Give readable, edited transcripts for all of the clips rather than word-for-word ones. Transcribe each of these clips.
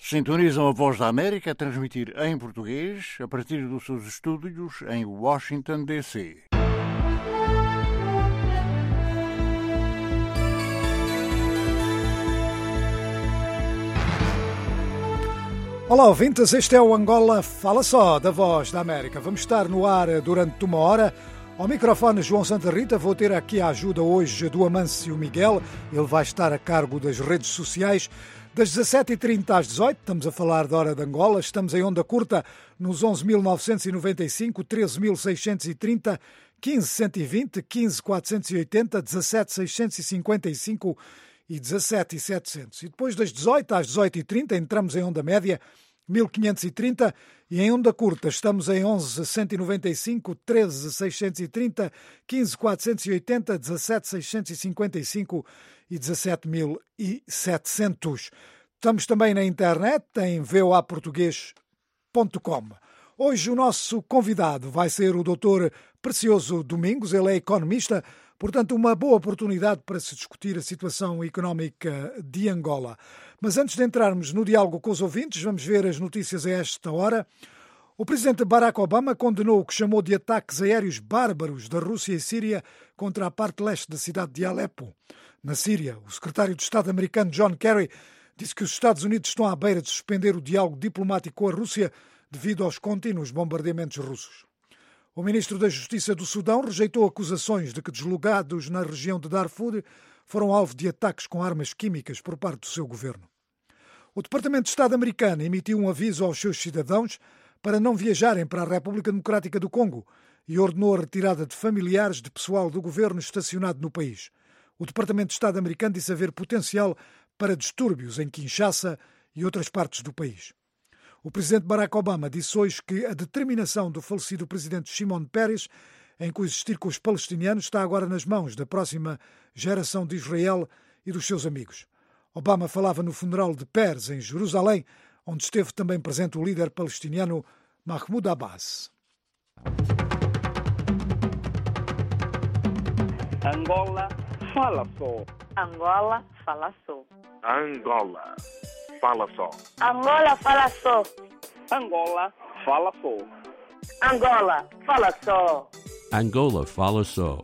Sintonizam a Voz da América a transmitir em português a partir dos seus estúdios em Washington, D.C. Olá, ouvintes, este é o Angola Fala Só, da Voz da América. Vamos estar no ar durante uma hora. Ao microfone João Santa Rita, vou ter aqui a ajuda hoje do Amâncio Miguel. Ele vai estar a cargo das redes sociais. Das 17h30 às 18h, estamos a falar da Hora de Angola. Estamos em onda curta nos 11.995, 13.630, 15.120, 15.480, 17.655 e 17.700. E depois das 18h às 18h30 entramos em onda média 1530 e em onda curta estamos em 11.195, 13.630, 15.480, 17.655 e 17.700. Estamos também na internet em voaportugues.com. Hoje o nosso convidado vai ser o Dr. Precioso Domingos, ele é economista, portanto uma boa oportunidade para se discutir a situação económica de Angola. Mas antes de entrarmos no diálogo com os ouvintes, vamos ver as notícias a esta hora. O presidente Barack Obama condenou o que chamou de ataques aéreos bárbaros da Rússia e Síria contra a parte leste da cidade de Alepo. Na Síria, o secretário de Estado americano John Kerry disse que os Estados Unidos estão à beira de suspender o diálogo diplomático com a Rússia devido aos contínuos bombardeamentos russos. O ministro da Justiça do Sudão rejeitou acusações de que deslocados na região de Darfur foram alvo de ataques com armas químicas por parte do seu governo. O Departamento de Estado americano emitiu um aviso aos seus cidadãos para não viajarem para a República Democrática do Congo e ordenou a retirada de familiares de pessoal do governo estacionado no país. O Departamento de Estado americano disse haver potencial para distúrbios em Kinshasa e outras partes do país. O presidente Barack Obama disse hoje que a determinação do falecido presidente Shimon Peres em coexistir com os palestinianos está agora nas mãos da próxima geração de Israel e dos seus amigos. Obama falava no funeral de Peres, em Jerusalém, onde esteve também presente o líder palestiniano Mahmoud Abbas. Angola fala só. Angola fala só. Angola fala só. Angola fala só. Angola fala só. Angola fala só. Angola fala só.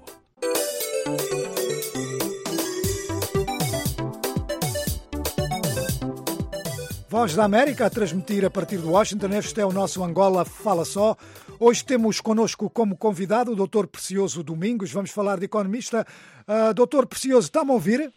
Voz da América a transmitir a partir de Washington. Este é o nosso Angola Fala Só. Hoje temos connosco como convidado o Dr. Precioso Domingos. Vamos falar de economista. Dr. Precioso, está-me a ouvir?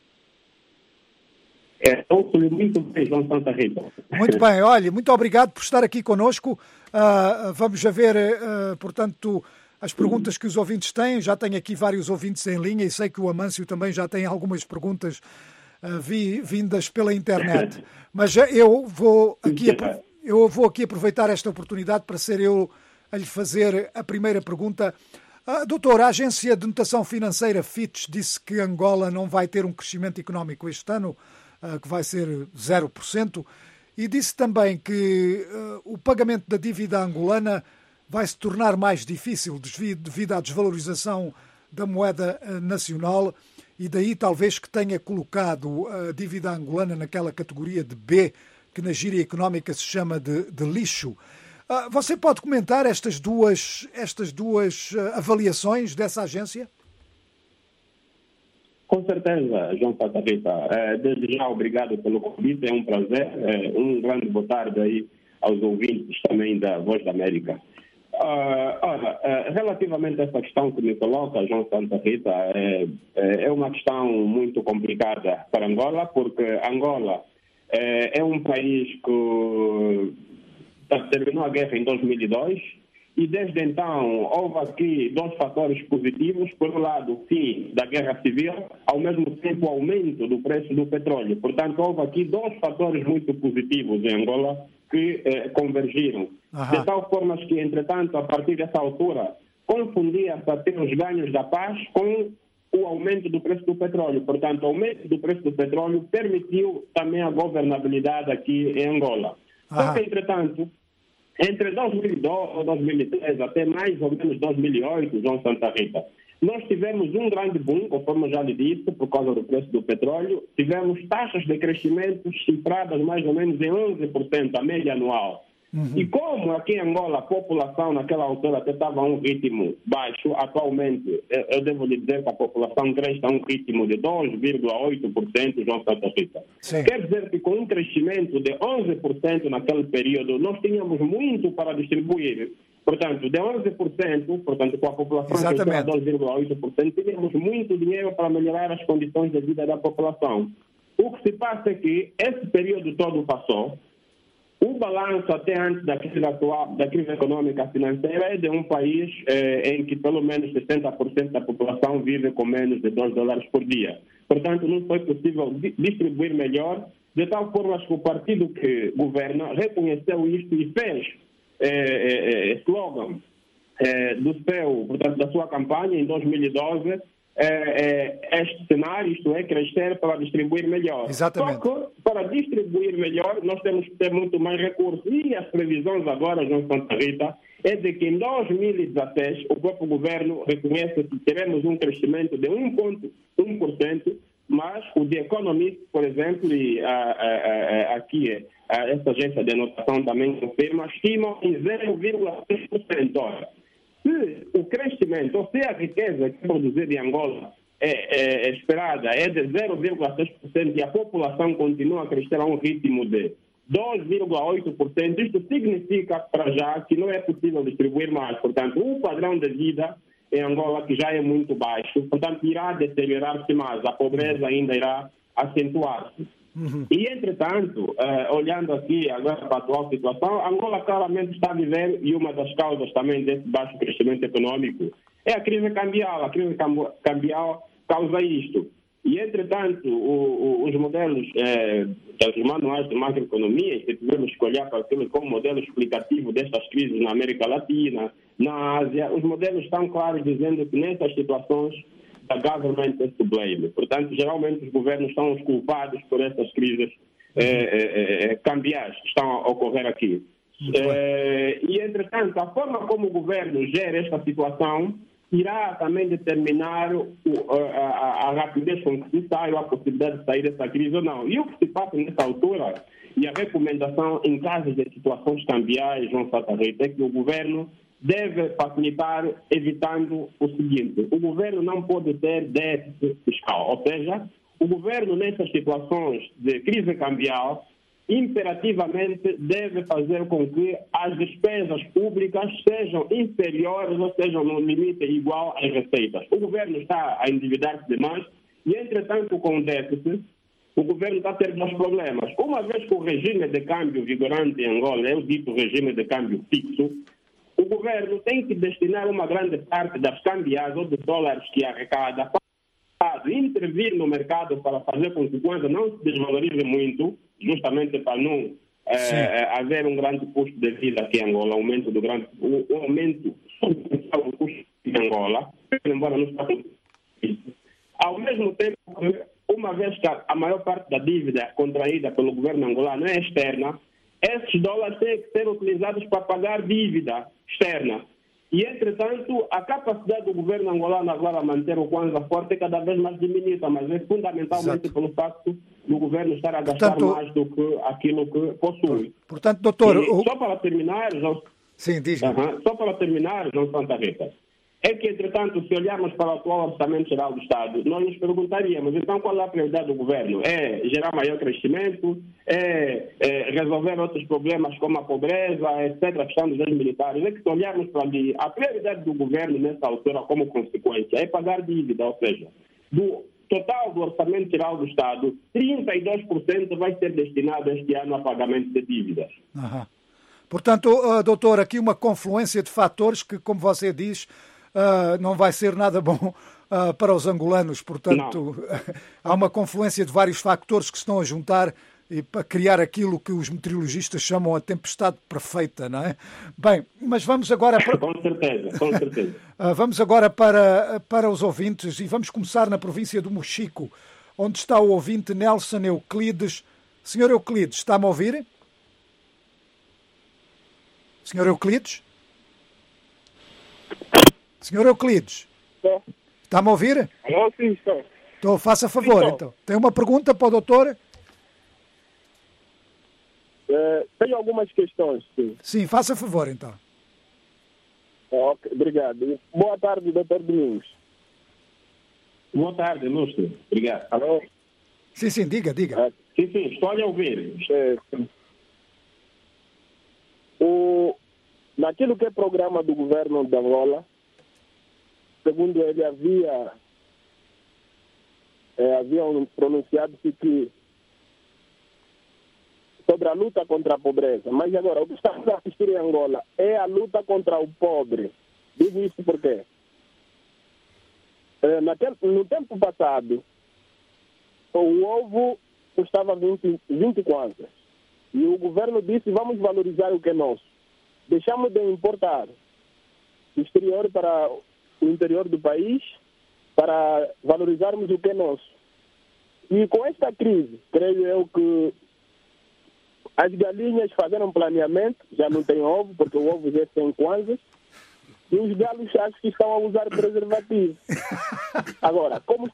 Estou muito bem, João Santa Rita. Muito bem, olha, muito obrigado por estar aqui connosco. Vamos já ver, portanto, as perguntas que os ouvintes têm. Já tenho aqui vários ouvintes em linha e sei que o Amâncio também já tem algumas perguntas vindas pela internet. Mas eu vou aqui aproveitar esta oportunidade para ser eu a lhe fazer a primeira pergunta. Doutor, a Agência de Notação Financeira Fitch disse que Angola não vai ter um crescimento económico este ano, que vai ser 0%, e disse também que o pagamento da dívida angolana vai se tornar mais difícil devido à desvalorização da moeda nacional, e daí talvez que tenha colocado a dívida angolana naquela categoria de B, que na gíria económica se chama de lixo. Você pode comentar estas duas avaliações dessa agência? Com certeza, João Santa Rita. Desde já, obrigado pelo convite, é um prazer. Um grande boa tarde aí aos ouvintes também da Voz da América. Relativamente a essa questão que me coloca, João Santa Rita, é uma questão muito complicada para Angola, porque Angola é um país que terminou a guerra em 2002 e desde então houve aqui dois fatores positivos. Por um lado, o fim da guerra civil, ao mesmo tempo o aumento do preço do petróleo. Portanto, houve aqui dois fatores muito positivos em Angola que convergiram. De tal forma que, entretanto, a partir dessa altura, confundia-se até os ganhos da paz com o aumento do preço do petróleo. Portanto, o aumento do preço do petróleo permitiu também a governabilidade aqui em Angola. Só que, entretanto, entre 2002 e 2013 até mais ou menos 2008, João Santa Rita, nós tivemos um grande boom, conforme eu já lhe disse, por causa do preço do petróleo. Tivemos taxas de crescimento cifradas mais ou menos em 11%, a média anual. E como aqui em Angola a população naquela altura até estava a um ritmo baixo, atualmente eu devo lhe dizer que a população cresce a um ritmo de 2,8%, João Santa Rita. Sim. Quer dizer que com um crescimento de 11% naquele período, nós tínhamos muito para distribuir. Portanto, de 11%, portanto, com a população crescendo a 2,8%, tínhamos muito dinheiro para melhorar as condições de vida da população. O que se passa é que esse período todo passou. O balanço até antes da crise atual, da crise econômica financeira, é de um país em que pelo menos 60% da população vive com menos de $2 por dia. Portanto, não foi possível distribuir melhor, de tal forma que o partido que governa reconheceu isto e fez slogan portanto, da sua campanha em 2012, este cenário, isto é, crescer para distribuir melhor. Exatamente. Só que, para distribuir melhor, nós temos que ter muito mais recursos. E as previsões agora, João Santa Rita, é de que em 2016 o próprio governo reconhece que teremos um crescimento de 1,1%, mas o The Economist, por exemplo, e aqui essa agência de anotação também confirma, estimam em 0,6%. Ora, se o crescimento, ou se a riqueza que é produzida em Angola é esperada é de 0,6% e a população continua a crescer a um ritmo de 2,8%, isto significa, para já, que não é possível distribuir mais. Portanto, o padrão de vida em Angola, que já é muito baixo, portanto, irá deteriorar-se mais, a pobreza ainda irá acentuar-se. E, entretanto, olhando aqui agora para a atual situação, Angola claramente está a viver, e uma das causas também desse baixo crescimento econômico é a crise cambial. A crise cambial causa isto. E, entretanto, os modelos, os manuais de macroeconomia, se tivermos que olhar para aquilo como modelo explicativo destas crises na América Latina, na Ásia, os modelos estão claros dizendo que nessas situações the government is to blame. Portanto, geralmente os governos são os culpados por essas crises cambiais que estão a ocorrer aqui. E, entretanto, a forma como o governo gera esta situação irá também determinar a rapidez com que se sai ou a possibilidade de sair dessa crise ou não. E o que se passa nessa altura, e a recomendação em casos de situações cambiais, João Santa Rita, é que o governo deve facilitar evitando o seguinte: o governo não pode ter déficit fiscal, ou seja, o governo nessas situações de crise cambial imperativamente deve fazer com que as despesas públicas sejam inferiores ou sejam no limite igual às receitas. O governo está a endividar-se demais e, entretanto, com o déficit, o governo está a ter dois problemas. Uma vez que o regime de câmbio vigorante em Angola é o dito regime de câmbio fixo, o governo tem que destinar uma grande parte das cambiais ou dos dólares que arrecada para intervir no mercado para fazer com que a coisa não se desvalorize muito, justamente para não haver um grande custo de vida aqui em Angola, aumento do substancial do custo de Angola, embora não esteja isso. Ao mesmo tempo, uma vez que a maior parte da dívida contraída pelo governo angolano é externa, esses dólares têm que ser utilizados para pagar dívida externa. E, entretanto, a capacidade do governo angolano agora a manter o Kwanza forte é cada vez mais diminuída, mas é fundamentalmente pelo facto do governo estar a gastar mais do que aquilo que possui. Portanto, doutor... Só para terminar, João Santa Rita, é que, entretanto, se olharmos para o atual Orçamento Geral do Estado, nós nos perguntaríamos, então, qual é a prioridade do governo? É gerar maior crescimento? É resolver outros problemas como a pobreza, etc., a questão dos militares? É que, se olharmos para ali, a prioridade do governo, nessa altura, como consequência, é pagar dívida, ou seja, do total do Orçamento Geral do Estado, 32% vai ser destinado este ano a pagamento de dívidas. Portanto, doutor, aqui uma confluência de fatores que, como você diz, não vai ser nada bom para os angolanos. Portanto, há uma confluência de vários fatores que se estão a juntar e para criar aquilo que os meteorologistas chamam a tempestade perfeita, não é? Bem, mas vamos agora... Com certeza. Vamos agora para os ouvintes e vamos começar na província do Mochico, onde está o ouvinte Nelson Euclides. Senhor Euclides, está-me a ouvir? Senhor Euclides? Senhor Euclides? Está-me a ouvir? Alô, sim, estou. Então, faça favor, Sim, então. Tem uma pergunta para o doutor? Tenho algumas questões, sim. Sim, faça favor, então. Ok, obrigado. Boa tarde, doutor Domingos. Boa tarde, Lúcio. Obrigado. Alô? Sim, diga. Sim, estou a ouvir. Naquilo que é programa do governo de Angola, segundo ele, havia pronunciado-se que sobre a luta contra a pobreza. Mas agora, o que estamos a assistir em Angola é a luta contra o pobre. Digo isso porque no tempo passado, o ovo custava 20 kwanzas. E o governo disse, vamos valorizar o que é nosso. Deixamos de importar do exterior para o interior do país para valorizarmos o que é nosso. E com esta crise, creio eu que as galinhas fizeram planeamento, já não tem ovo, porque o ovo já é 100 kwanzas, e os galos acho que estão a usar preservativo. Agora, como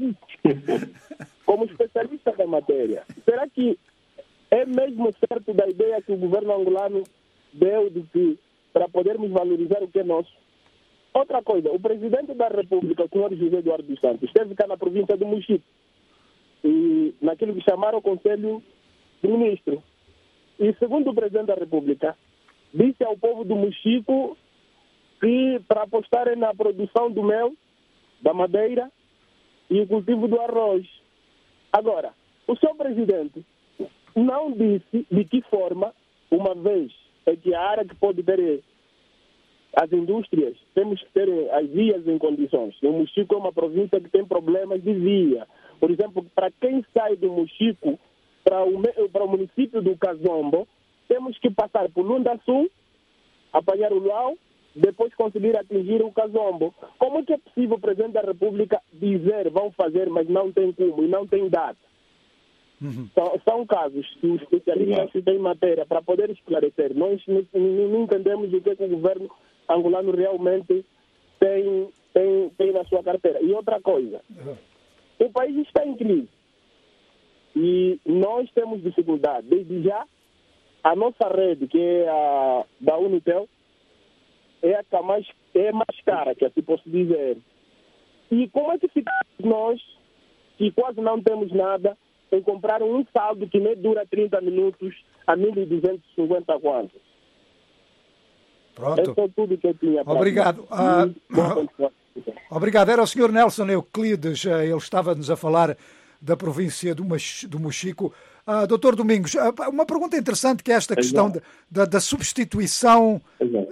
especialista da matéria, será que é mesmo certo da ideia que o governo angolano deu de que para podermos valorizar o que é nosso? Outra coisa, o presidente da República, o senhor José Eduardo dos Santos, esteve cá na província do Mochico, e naquilo que chamaram o Conselho de Ministros. E segundo o presidente da República, disse ao povo do Mochico que para apostarem na produção do mel, da madeira e o cultivo do arroz. Agora, o seu presidente não disse de que forma, uma vez é que a área que pode ter as indústrias, temos que ter as vias em condições. O Mochico é uma província que tem problemas de via. Por exemplo, para quem sai do Mochico para o município do Kazombo, temos que passar por Lunda Sul, apanhar o Luau, depois conseguir atingir o Kazombo. Como é que é possível o presidente da República dizer vão fazer, mas não tem como e não tem data? São casos que os especialistas têm matéria para poder esclarecer. Nós não entendemos o que o governo angolano realmente tem na sua carteira. E outra coisa, o país está em crise e nós temos dificuldade. Desde já, a nossa rede, que é a da Unitel, é a mais cara, que assim posso dizer. E como é que ficamos nós, que quase não temos nada, em comprar um saldo que nem dura 30 minutos a 1.250 kwanzas? Pronto. É tudo que eu tinha para Obrigado. Obrigado. Era o Sr. Nelson Euclides, ele estava-nos a falar da província do Mochico. Doutor Domingos, uma pergunta interessante que é esta questão da substituição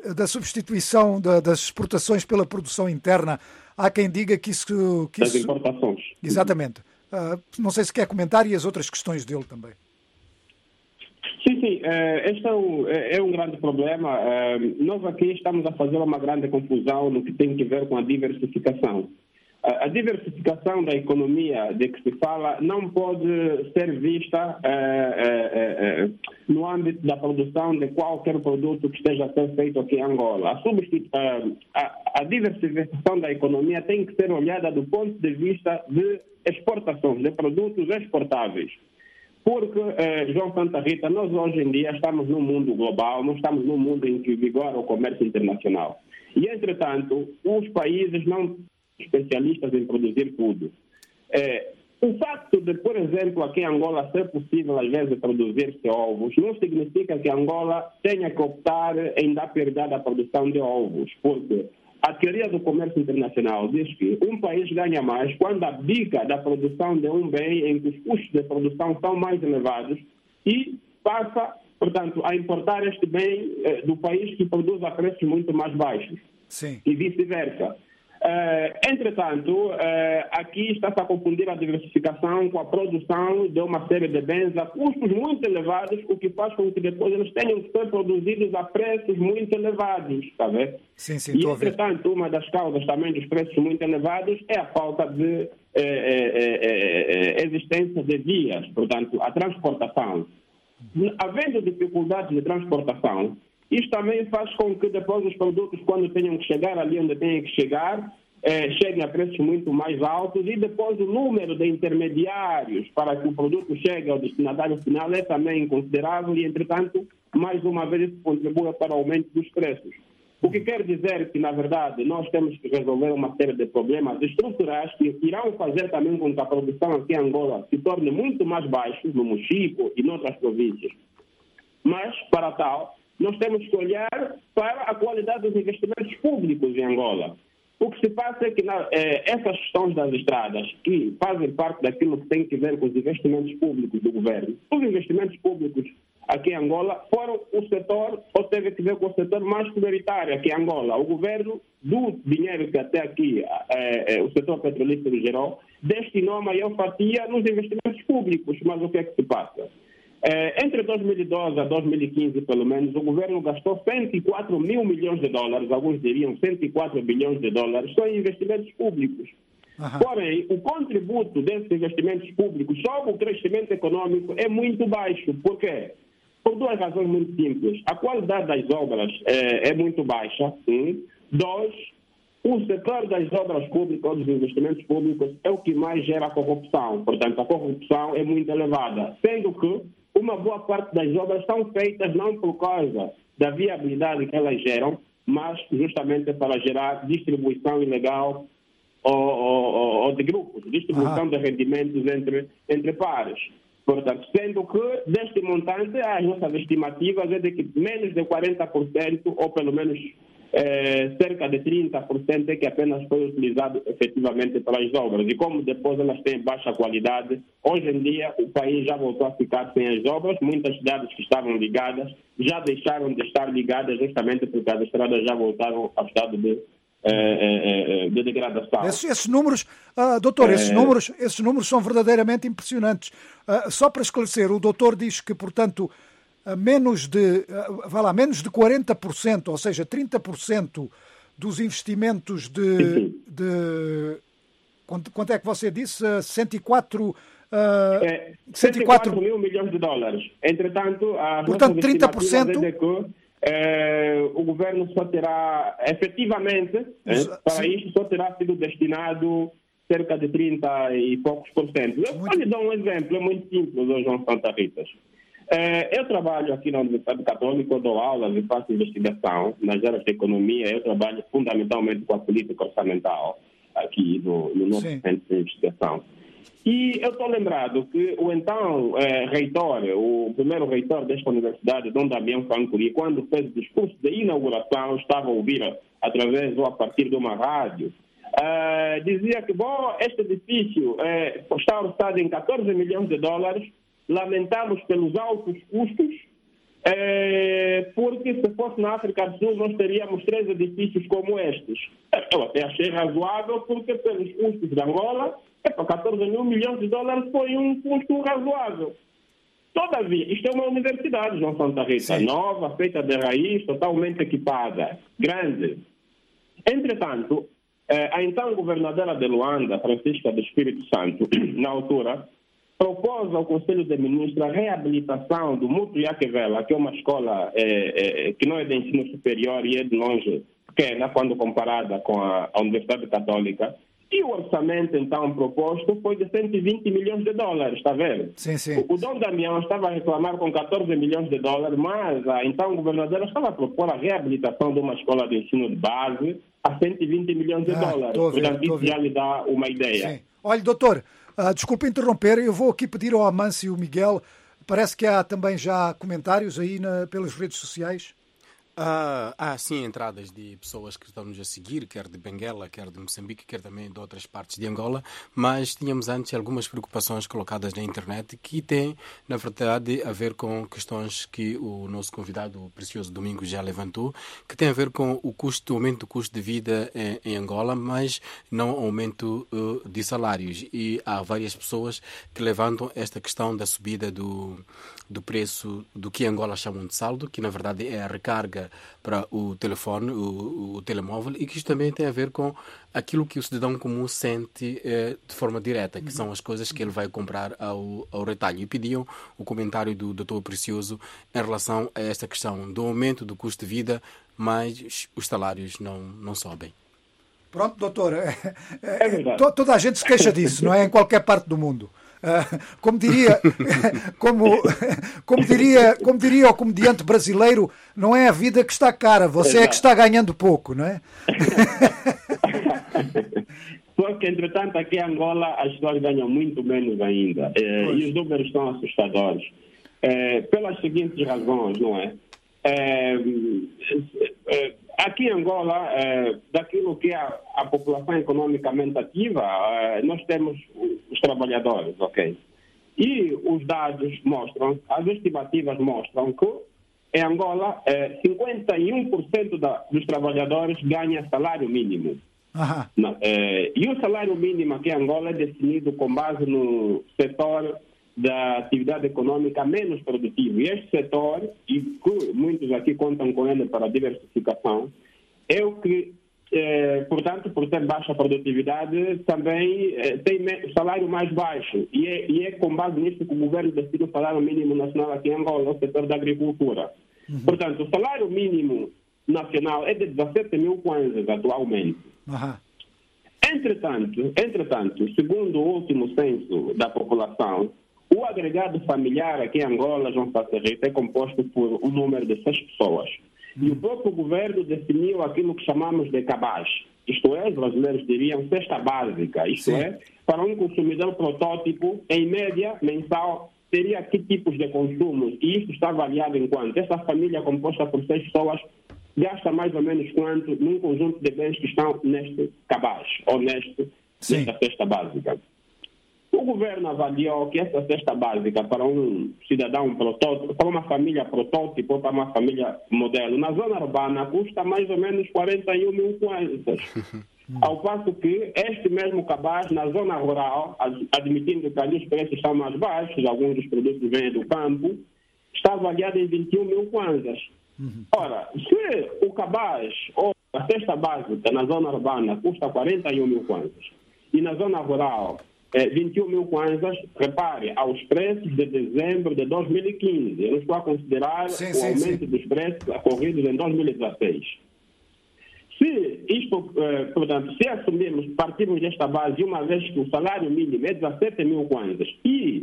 das exportações pela produção interna. Há quem diga que isso... Das importações. Exatamente. Não sei se quer comentar e as outras questões dele também. Sim, este é um grande problema. Nós aqui estamos a fazer uma grande confusão no que tem a ver com a diversificação. A diversificação da economia de que se fala não pode ser vista no âmbito da produção de qualquer produto que esteja a ser feito aqui em Angola. A diversificação da economia tem que ser olhada do ponto de vista de exportações, de produtos exportáveis. Porque, João Santa Rita, nós hoje em dia estamos num mundo global, nós estamos num mundo em que vigora o comércio internacional. E, entretanto, os países não são especialistas em produzir tudo. O facto de, por exemplo, aqui em Angola ser possível, às vezes, produzir-se ovos, não significa que Angola tenha que optar em dar prioridade à produção de ovos, porque a teoria do comércio internacional diz que um país ganha mais quando abdica da produção de um bem em que os custos de produção são mais elevados e passa, portanto, a importar este bem do país que produz a preços muito mais baixos. Sim. E vice-versa. Entretanto, aqui está-se a confundir a diversificação com a produção de uma série de bens a custos muito elevados, o que faz com que depois eles tenham que ser produzidos a preços muito elevados, está vendo? Sim, E, entretanto, uma das causas também dos preços muito elevados é a falta de existência de vias, portanto, a transportação. Havendo dificuldades de transportação, isto também faz com que depois os produtos, quando tenham que chegar ali onde têm que chegar, cheguem a preços muito mais altos, e depois o número de intermediários para que o produto chegue ao destinatário final é também considerável e, entretanto, mais uma vez isso contribui para o aumento dos preços. O que quer dizer que, na verdade, nós temos que resolver uma série de problemas estruturais que irão fazer também com que a produção aqui em Angola se torne muito mais baixa, no Mochico e noutras províncias. Mas, para tal, nós temos que olhar para a qualidade dos investimentos públicos em Angola. O que se passa é que essas questões das estradas, que fazem parte daquilo que tem que ver com os investimentos públicos do governo, os investimentos públicos aqui em Angola foram o setor, ou teve que ver com o setor mais prioritário aqui em Angola. O governo, do dinheiro que até aqui o setor petrolífero gerou, destinou a maior fatia nos investimentos públicos. Mas o que é que se passa? Entre 2012 a 2015, pelo menos, o governo gastou 104 mil milhões de dólares, alguns diriam 104 bilhões de dólares, só em investimentos públicos. Porém, o contributo desses investimentos públicos sobre o crescimento econômico é muito baixo. Por quê? Por duas razões muito simples. A qualidade das obras é muito baixa. Dois, o setor das obras públicas ou dos investimentos públicos é o que mais gera corrupção. Portanto, a corrupção é muito elevada, sendo que uma boa parte das obras são feitas não por causa da viabilidade que elas geram, mas justamente para gerar distribuição ilegal ou de grupos, distribuição de rendimentos entre pares. Portanto, sendo que deste montante, as nossas estimativas é de que menos de 40%, ou pelo menos cerca de 30% é que apenas foi utilizado efetivamente pelas obras. E como depois elas têm baixa qualidade, hoje em dia o país já voltou a ficar sem as obras. Muitas cidades que estavam ligadas já deixaram de estar ligadas justamente porque as estradas já voltaram ao estado de degradação. Esses números, doutor, esses números são verdadeiramente impressionantes. Só para esclarecer, o doutor diz que, portanto, menos de 40%, ou seja, 30% dos investimentos quanto é que você disse? 104 mil milhões de dólares. Entretanto, portanto, 30% é que o governo só terá, efetivamente, para isto só terá sido destinado cerca de 30 e poucos por cento. Eu lhe dou um exemplo, é muito simples, João Santa Rita. Eu trabalho aqui na Universidade Católica, eu dou aulas e faço investigação nas áreas de economia. Eu trabalho fundamentalmente com a política orçamental aqui no nosso centro de investigação. E eu estou lembrado que o então reitor, o primeiro reitor desta universidade, Dom Damião Fancuri, quando fez o discurso de inauguração, estava a ouvir através ou a partir de uma rádio, dizia que, este edifício está orçado em 14 milhões de dólares, lamentamos pelos altos custos, porque se fosse na África do Sul nós teríamos 3 edifícios como estes. Eu até achei razoável, porque pelos custos de Angola, 14 mil milhões de dólares foi um custo razoável. Todavia, isto é uma universidade, João Santa Rita, nova, feita de raiz, totalmente equipada, grande. Entretanto, a então governadora de Luanda, Francisca do Espírito Santo, na altura, propôs ao Conselho de Ministros a reabilitação do Mútuo Iaquevela, que é uma escola que não é de ensino superior e é de longe pequena quando comparada com a Universidade Católica. E o orçamento, então, proposto foi de 120 milhões de dólares, está vendo? Sim. O Dom Damião estava a reclamar com 14 milhões de dólares, mas a então governadora estava a propor a reabilitação de uma escola de ensino de base a 120 milhões de dólares. Portanto, isso já lhe dá uma ideia. Sim. Olha, doutor, desculpe interromper, eu vou aqui pedir ao Amâncio Miguel, parece que há também já comentários aí pelas redes sociais. Há sim entradas de pessoas que estão-nos a seguir, quer de Benguela, quer de Moçambique, quer também de outras partes de Angola, mas tínhamos antes algumas preocupações colocadas na internet que têm, na verdade, a ver com questões que o nosso convidado, o Precioso Domingos, já levantou, que tem a ver com o aumento do custo de vida em Angola, mas não aumento de salários. E há várias pessoas que levantam esta questão da subida do preço do que Angola chamam de saldo, que na verdade é a recarga para o telefone, o telemóvel, e que isto também tem a ver com aquilo que o cidadão comum sente de forma direta, que são as coisas que ele vai comprar ao retalho. E pediam o comentário do Dr. Precioso em relação a esta questão do aumento do custo de vida, mas os salários não sobem. Pronto, doutor. É verdade. Toda a gente se queixa disso, não é? Em qualquer parte do mundo. Como diria o comediante brasileiro, não é a vida que está cara, você é que está ganhando pouco, não é? Só que, entretanto, aqui em Angola as pessoas ganham muito menos ainda. E os números são assustadores. Pelas seguintes razões, não é? Aqui em Angola, daquilo que é a população economicamente ativa, nós temos os trabalhadores, ok? E os dados mostram, as estimativas mostram que em Angola 51% dos trabalhadores ganham salário mínimo. E o salário mínimo aqui em Angola é definido com base no setor da atividade econômica menos produtivo. E este setor, e que muitos aqui contam com ele para a diversificação, é o que, portanto, por ter baixa produtividade, também tem o salário mais baixo. E é com base nisso que o governo decide o salário mínimo nacional aqui em Angola, o setor da agricultura. Portanto, o salário mínimo nacional é de 17 mil kwanzas atualmente. Entretanto, segundo o último censo da população, o agregado familiar aqui em Angola, João Santa Rita, é composto por um número de 6 pessoas. E o próprio governo definiu aquilo que chamamos de cabaz. Isto é, os brasileiros diriam cesta básica. Isto é, para um consumidor protótipo, em média, mensal, teria que tipos de consumos. E isto está avaliado em quanto? Essa família composta por 6 pessoas gasta mais ou menos quanto num conjunto de bens que estão neste cabaz, ou nesta cesta básica. O governo avaliou que essa cesta básica para um cidadão protótipo, para uma família protótipo ou para uma família modelo, na zona urbana custa mais ou menos 41 mil kwanzas. Ao passo que este mesmo cabaz, na zona rural, admitindo que ali os preços são mais baixos, alguns dos produtos vêm do campo, está avaliado em 21 mil kwanzas. Ora, se o cabaz ou a cesta básica na zona urbana custa 41 mil kwanzas e na zona rural 21 mil kwanzas, repare, aos preços de dezembro de 2015. Eu não estou a considerar o aumento dos preços ocorridos em 2016. Se isto, portanto, se assumirmos, partirmos desta base, uma vez que o salário mínimo é 17 mil kwanzas e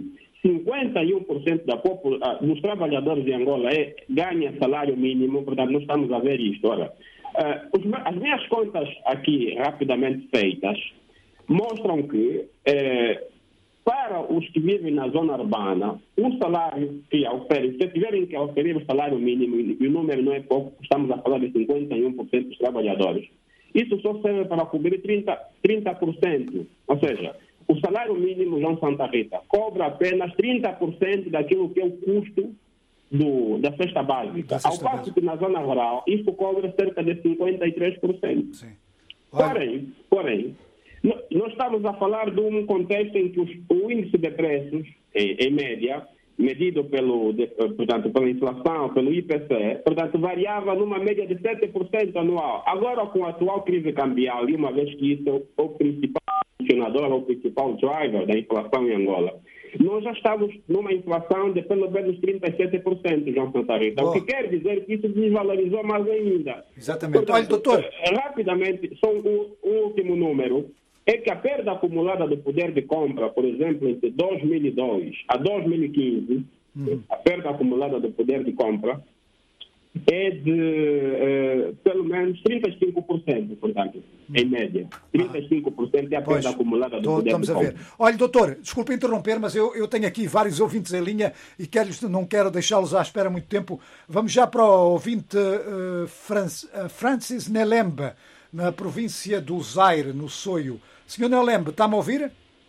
51% dos trabalhadores de Angola ganha salário mínimo, portanto, não estamos a ver isto. Ora, as minhas contas aqui, rapidamente feitas, mostram que, para os que vivem na zona urbana, o salário que oferem, se tiverem que oferecer o salário mínimo, e o número não é pouco, estamos a falar de 51% dos trabalhadores, isso só serve para cobrir 30%. Ou seja, o salário mínimo, João Santa Rita, cobra apenas 30% daquilo que é o custo da cesta básica. Ao passo que na zona rural, isso cobra cerca de 53%. Sim. Porém, nós estamos a falar de um contexto em que o índice de preços, em média, medido portanto, pela inflação, pelo IPC, portanto, variava numa média de 7% anual. Agora, com a atual crise cambial, e uma vez que isso é o principal funcionador, o principal driver da inflação em Angola, nós já estamos numa inflação de pelo menos 37%, João Santa Rita. O que quer dizer que isso desvalorizou mais ainda. Exatamente. Portanto, olha, doutor. Rapidamente, só um último número. É que a perda acumulada do poder de compra, por exemplo, entre 2002 a 2015, a perda acumulada do poder de compra é de pelo menos 35%, portanto, em média. 35% é a perda acumulada do poder de compra. Olha, doutor, desculpe interromper, mas eu tenho aqui vários ouvintes em linha e não quero deixá-los à espera muito tempo. Vamos já para o ouvinte Francis Nelembe, na província do Zaire, no Soio. Senhor Nelembe, está-me a ouvir?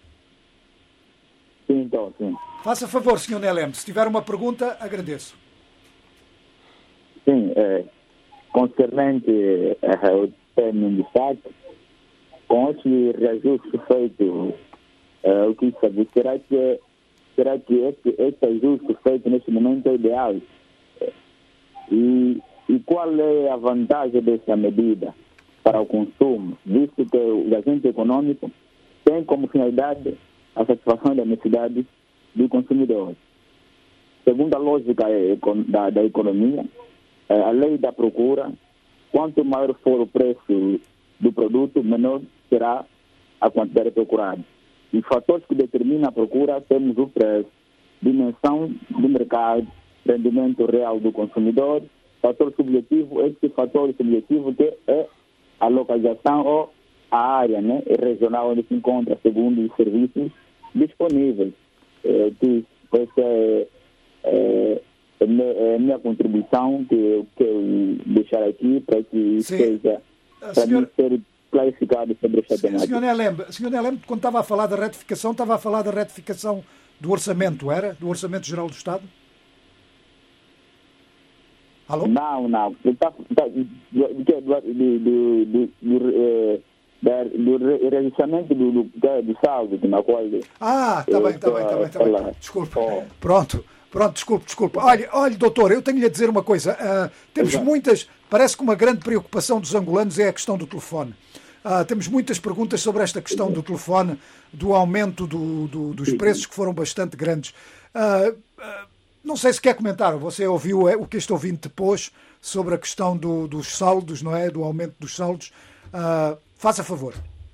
Sim, então, sim. Faça favor, Senhor Nelembe, se tiver uma pergunta, agradeço. Sim, concernente ao término de destaque, com esse reajuste feito, eu quis saber, será que esse ajuste feito neste momento é ideal? E qual é a vantagem dessa medida para o consumo, visto que o agente econômico tem como finalidade a satisfação das necessidades do consumidor? Segundo a lógica da economia, a lei da procura, quanto maior for o preço do produto, menor será a quantidade procurada. Os fatores que determinam a procura temos o preço, dimensão do mercado, rendimento real do consumidor, fator subjetivo, esse fator subjetivo que é a localização ou a área, né, regional onde se encontra, segundo os serviços disponíveis. Essa é a minha contribuição que eu quero deixar aqui para que seja para ser clarificado sobre esta temática. Senhor Nelembe, quando estava a falar da retificação, estava a falar da retificação do orçamento, era? Do Orçamento Geral do Estado? Alô? Não. Do registramento do saldo na qual... Está bem. Desculpa. Pronto, desculpa. Olha, doutor, eu tenho-lhe a dizer uma coisa. Temos parece que uma grande preocupação dos angolanos é a questão do telefone. Temos muitas perguntas sobre esta questão do telefone, do aumento dos preços que foram bastante grandes. Não sei se quer comentar, você ouviu o que este ouvinte pôs sobre a questão dos saldos, não é? Do aumento dos saldos. Faça favor.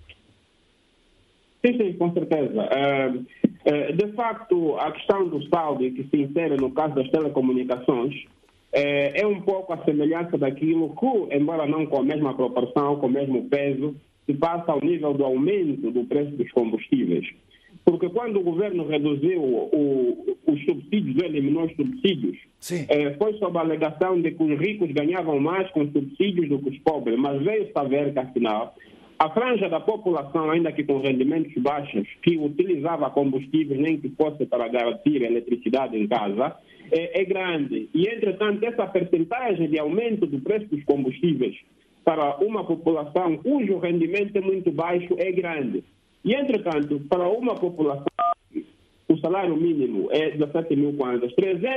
Sim, com certeza. De facto, a questão do saldo que se insere no caso das telecomunicações é um pouco a semelhança daquilo que, embora não com a mesma proporção, com o mesmo peso, se passa ao nível do aumento do preço dos combustíveis. Porque quando o governo reduziu os subsídios, eliminou os subsídios, foi sob a alegação de que os ricos ganhavam mais com os subsídios do que os pobres, mas veio-se a ver que, afinal, a franja da população, ainda que com rendimentos baixos, que utilizava combustíveis nem que fosse para garantir a eletricidade em casa, é grande. E, entretanto, essa percentagem de aumento do preço dos combustíveis para uma população cujo rendimento é muito baixo é grande. E, entretanto, para uma população, o salário mínimo é 17 mil kwanzas,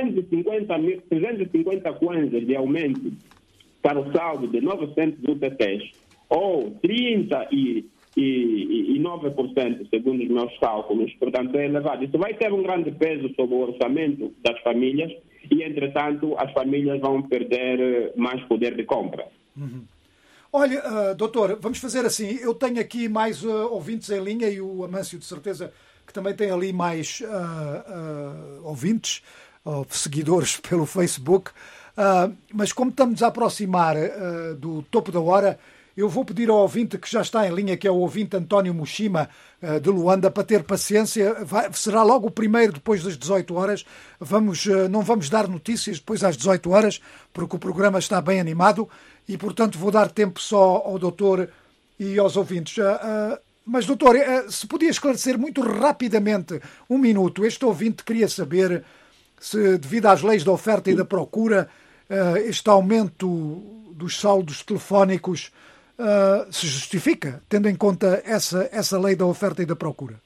350 kwanzas de aumento para o saldo de 900 UTTs, ou 39%, segundo os meus cálculos, portanto é elevado. Isso vai ter um grande peso sobre o orçamento das famílias e, entretanto, as famílias vão perder mais poder de compra. Uhum. Olha, doutor, vamos fazer assim. Eu tenho aqui mais ouvintes em linha e o Amâncio, de certeza, que também tem ali mais ouvintes, seguidores pelo Facebook. Mas como estamos a aproximar do topo da hora, eu vou pedir ao ouvinte que já está em linha, que é o ouvinte António Mushima, de Luanda, para ter paciência. Será logo o primeiro depois das 18 horas. Não vamos dar notícias depois às 18 horas, porque o programa está bem animado e, portanto, vou dar tempo só ao doutor e aos ouvintes. Mas, doutor, se podia esclarecer muito rapidamente, um minuto, este ouvinte queria saber se, devido às leis da oferta e da procura, este aumento dos saldos telefónicos se justifica, tendo em conta essa lei da oferta e da procura?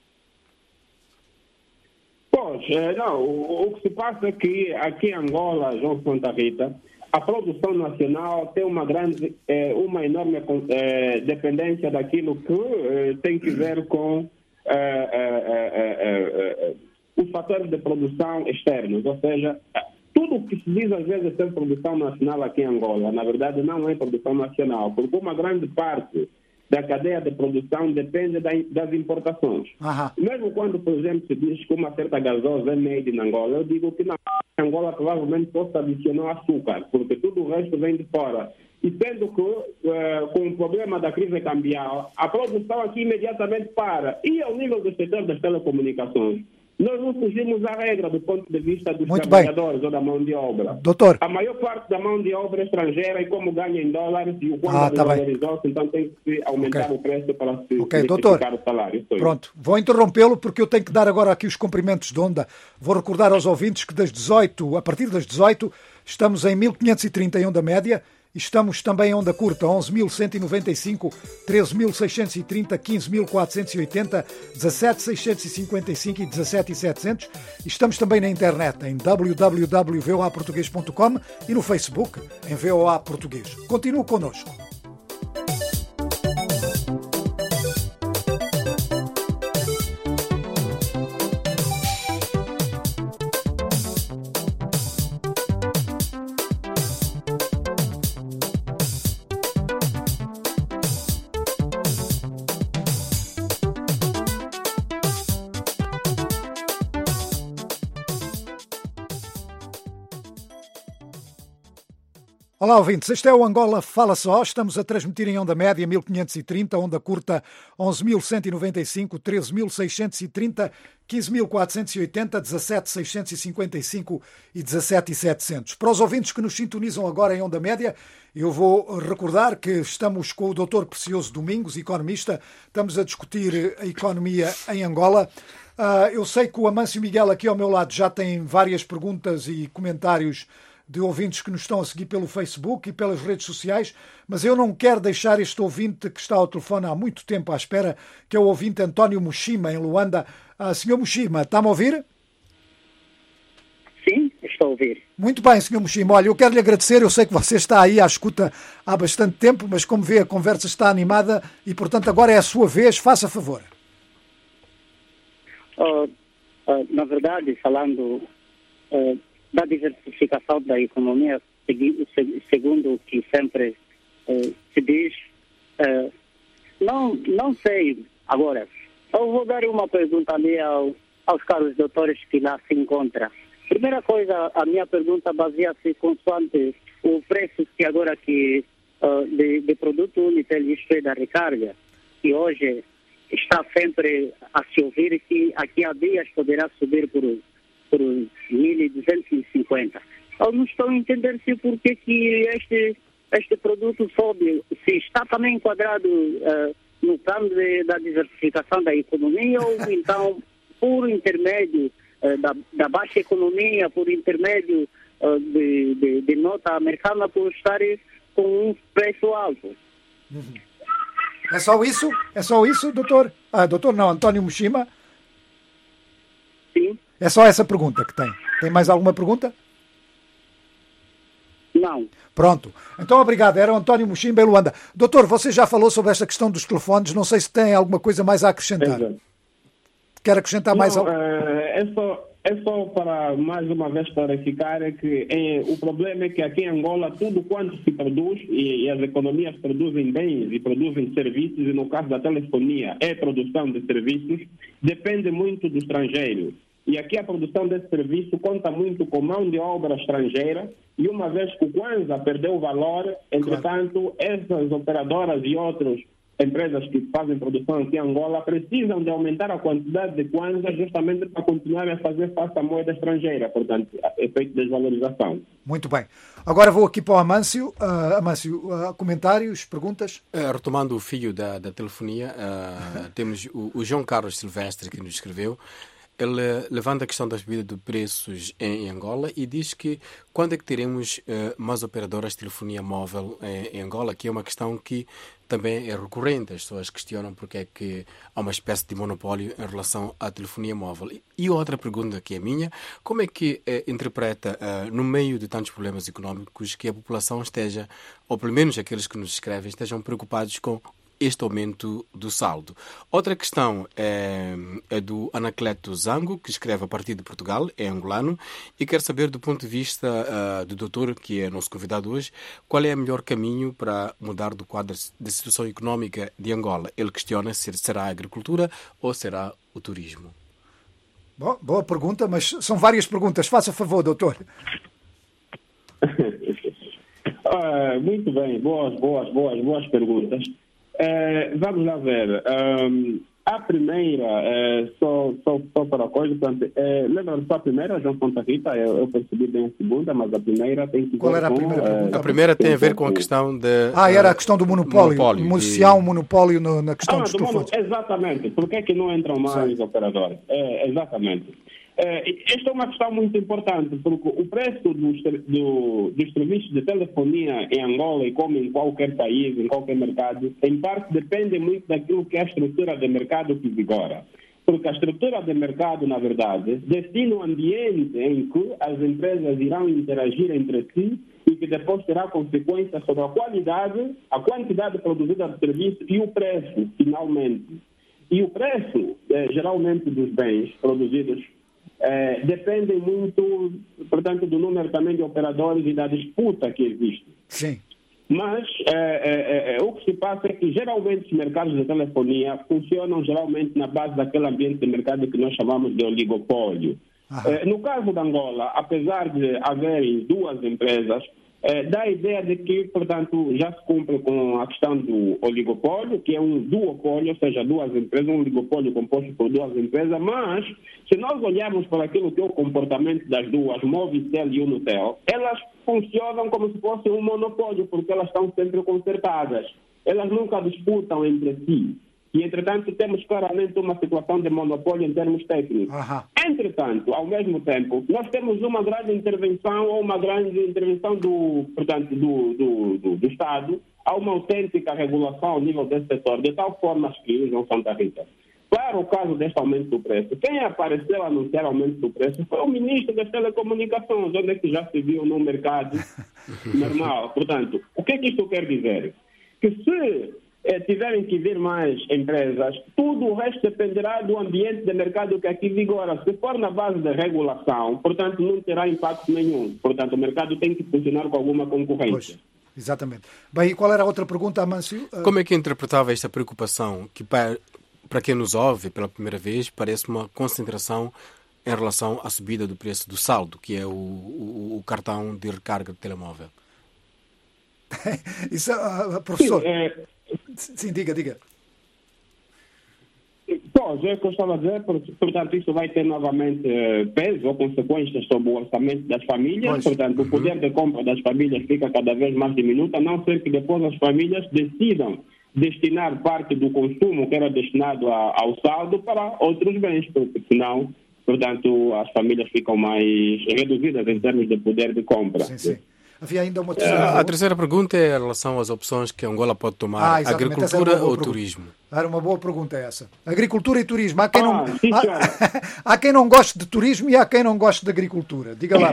Pois, não, o que se passa é que aqui em Angola, João Santa Rita, a produção nacional tem uma enorme dependência daquilo que tem que ver com os fatores de produção externos, ou seja, tudo o que se diz às vezes ser produção nacional aqui em Angola, na verdade não é produção nacional, porque uma grande parte da cadeia de produção depende das importações. Mesmo quando, por exemplo, se diz que uma certa gasosa é made in Angola, eu digo que não, Angola provavelmente possa adicionar açúcar, porque tudo o resto vem de fora. E sendo que, com o problema da crise cambial, a produção aqui imediatamente para. E ao nível do setor das telecomunicações, nós não fugimos à regra do ponto de vista dos trabalhadores ou da mão de obra. Doutor. A maior parte da mão de obra é estrangeira e como ganha em dólares e o quanto valorizou-se, então tem que aumentar o preço para se justificar o salário. Pronto, vou interrompê-lo porque eu tenho que dar agora aqui os cumprimentos de onda. Vou recordar aos ouvintes que a partir das 18, estamos em 1530 em onda média. Estamos também em onda curta, 11.195, 13.630, 15.480, 17.655 e 17.700. Estamos também na internet, em www.voaportugues.com e no Facebook, em VOA Português. Continue connosco. Olá, ouvintes. Este é o Angola Fala Só. Estamos a transmitir em onda média 1530, onda curta 11.195, 13.630, 15.480, 17.655 e 17.700. Para os ouvintes que nos sintonizam agora em onda média, eu vou recordar que estamos com o Dr. Precioso Domingos, economista. Estamos a discutir a economia em Angola. Eu sei que o Amâncio Miguel aqui ao meu lado já tem várias perguntas e comentários de ouvintes que nos estão a seguir pelo Facebook e pelas redes sociais, mas eu não quero deixar este ouvinte que está ao telefone há muito tempo à espera, que é o ouvinte António Mushima, em Luanda. Senhor Mushima, está-me a ouvir? Sim, estou a ouvir. Muito bem, Sr. Mushima. Olha, eu quero lhe agradecer. Eu sei que você está aí à escuta há bastante tempo, mas como vê, a conversa está animada e, portanto, agora é a sua vez. Faça favor. Na verdade, falando da diversificação da economia, segundo o que sempre se diz, não sei. Agora, eu vou dar uma pergunta ali aos caros doutores que lá se encontram. Primeira coisa, a minha pergunta baseia-se consoante o preço que agora que de produto Unitel, isto é da recarga, que hoje está sempre a se ouvir que aqui a dias poderá subir por 1.250. Eu não estou a entender se por que este produto sobe, se está também enquadrado no plano da diversificação da economia ou então por intermédio da baixa economia, por intermédio de nota americana por estar com um preço alto. É só isso? É só isso, doutor? Doutor não, António Mushima? Sim. É só essa pergunta que tem. Tem mais alguma pergunta? Não. Pronto. Então, obrigado. Era o António Mushima, em Luanda. Doutor, você já falou sobre esta questão dos telefones. Não sei se tem alguma coisa mais a acrescentar. Quer acrescentar mais algo? É só para, mais uma vez, clarificar que o problema é que aqui em Angola tudo quanto se produz, e as economias produzem bens e produzem serviços, e no caso da telefonia é produção de serviços, depende muito do estrangeiro. E aqui a produção desse serviço conta muito com mão de obra estrangeira, e uma vez que o Kwanza perdeu o valor, entretanto, essas operadoras e outras empresas que fazem produção aqui em Angola precisam de aumentar a quantidade de Kwanza justamente para continuar a fazer face à moeda estrangeira, portanto, efeito de desvalorização. Muito bem. Agora vou aqui para o Amâncio. Amâncio, comentários, perguntas? Retomando o fio da telefonia, temos o João Carlos Silvestre que nos escreveu. Ele levanta a questão da subida de preços em Angola e diz que quando é que teremos mais operadoras de telefonia móvel em Angola, que é uma questão que também é recorrente. As pessoas questionam porque é que há uma espécie de monopólio em relação à telefonia móvel. E outra pergunta que é minha, como é que interpreta, no meio de tantos problemas económicos, que a população esteja, ou pelo menos aqueles que nos escrevem, estejam preocupados com este aumento do saldo? Outra questão é do Anacleto Zango, que escreve a partir de Portugal, é angolano, e quer saber do ponto de vista do doutor, que é nosso convidado hoje, qual é o melhor caminho para mudar do quadro da situação económica de Angola. Ele questiona se será a agricultura ou será o turismo. Bom, boa pergunta, mas são várias perguntas. Faça favor, doutor. Muito bem, boas perguntas. Vamos lá ver. A primeira, só para a coisa, portanto, lembra-me só a primeira, João Santa Rita, eu percebi bem a segunda, mas a primeira tem que ver. Qual era a primeira pergunta? A primeira tem a ver com a questão de... era a questão do monopólio. Se há um monopólio na questão dos telefones. Exatamente. Por que é que não entram mais operadores? Exatamente. Esta é uma questão muito importante, porque o preço dos serviços de telefonia em Angola, e como em qualquer país, em qualquer mercado, em parte depende muito daquilo que é a estrutura de mercado que vigora. Porque a estrutura de mercado, na verdade, define o ambiente em que as empresas irão interagir entre si e que depois terá consequências sobre a qualidade, a quantidade produzida de serviço e o preço, finalmente. E o preço, geralmente, dos bens produzidos dependem muito, portanto, do número também de operadores e da disputa que existe. Sim. Mas o que se passa é que geralmente os mercados de telefonia funcionam geralmente na base daquele ambiente de mercado que nós chamamos de oligopólio. No caso da Angola, apesar de haverem duas empresas, dá a ideia de que, portanto, já se cumpre com a questão do oligopólio, que é um duopólio, ou seja, duas empresas, um oligopólio composto por duas empresas, mas se nós olharmos para aquilo que é o comportamento das duas, Movicel e Unotel, elas funcionam como se fosse um monopólio, porque elas estão sempre concertadas. Elas nunca disputam entre si. E, entretanto, temos claramente uma situação de monopólio em termos técnicos. Entretanto, ao mesmo tempo, nós temos uma grande intervenção ou uma grande intervenção do Estado a uma autêntica regulação ao nível desse setor, de tal forma que, João Santa Rita, para o caso deste aumento do preço, quem apareceu a anunciar aumento do preço foi o ministro das Telecomunicações, onde é que já se viu no mercado normal. Portanto, o que é que isto quer dizer? Que se tiverem que vir mais empresas, tudo o resto dependerá do ambiente de mercado que aqui vigora. Se for na base da regulação, portanto, não terá impacto nenhum. Portanto, o mercado tem que funcionar com alguma concorrência. Pois, exatamente. Bem, e qual era a outra pergunta, Amâncio? Como é que interpretava esta preocupação que, para quem nos ouve pela primeira vez, parece uma concentração em relação à subida do preço do saldo, que é o cartão de recarga de telemóvel? Isso, professor... Sim, diga. Pois, é o que eu estava a dizer, portanto, isso vai ter novamente peso ou consequências sobre o orçamento das famílias, portanto, o poder de compra das famílias fica cada vez mais diminuto, a não ser que depois as famílias decidam destinar parte do consumo que era destinado ao saldo para outros bens, porque senão, portanto, as famílias ficam mais reduzidas em termos de poder de compra. Sim. Havia ainda uma terceira A terceira pergunta é em relação às opções que Angola pode tomar, agricultura ou turismo. Era uma boa pergunta essa. Agricultura e turismo. Há quem não goste de turismo e há quem não goste de agricultura. Diga lá.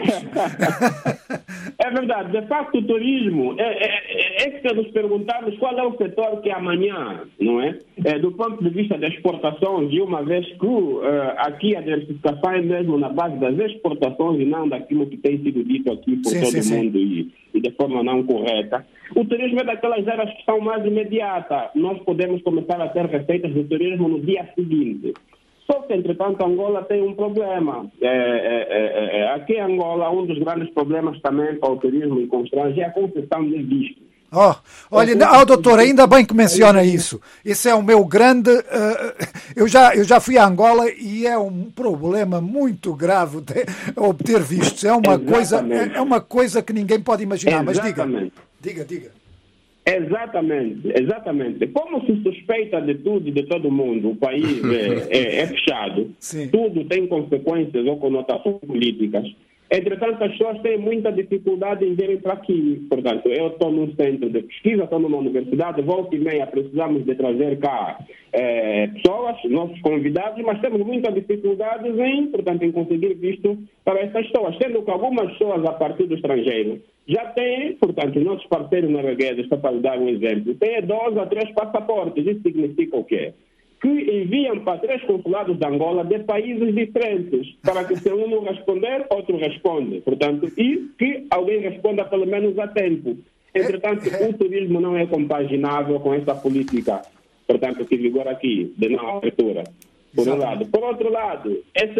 É verdade. De facto, o turismo é que nos perguntarmos qual é o setor que amanhã, não é? Do ponto de vista das exportações, e uma vez que aqui a diversificação é mesmo na base das exportações e não daquilo que tem sido dito aqui por todo mundo e de forma não correta. O turismo é daquelas áreas que são mais imediatas. Nós podemos começar a ter receitas de turismo no dia seguinte. Só que, entretanto, Angola tem um problema. Aqui em Angola, um dos grandes problemas também para o turismo e com estrangeiros é a concessão de vistos. Olha, doutor, ainda bem que menciona isso. Esse é o meu grande... Eu já fui a Angola e é um problema muito grave obter vistos. É uma coisa que ninguém pode imaginar. Exatamente. Mas diga. Exatamente. Como se suspeita de tudo e de todo mundo, o país é fechado, tudo tem consequências ou conotações políticas. Entretanto, as pessoas têm muita dificuldade em virem para aqui. Portanto, eu estou num centro de pesquisa, estou numa universidade, volta e meia precisamos de trazer cá pessoas, nossos convidados, mas temos muita dificuldade em conseguir visto para essas pessoas, sendo que algumas pessoas a partir do estrangeiro já têm, portanto, os nossos parceiros noruegueses, só para dar um exemplo, têm 2 a 3 passaportes. Isso significa o quê? Que enviam para 3 consulados de Angola de países diferentes, para que se um não responder, outro responde. Portanto, e que alguém responda pelo menos a tempo. Entretanto, o turismo não é compaginável com essa política, portanto, que vigora aqui, de não abertura. Por um lado. Por outro lado, esse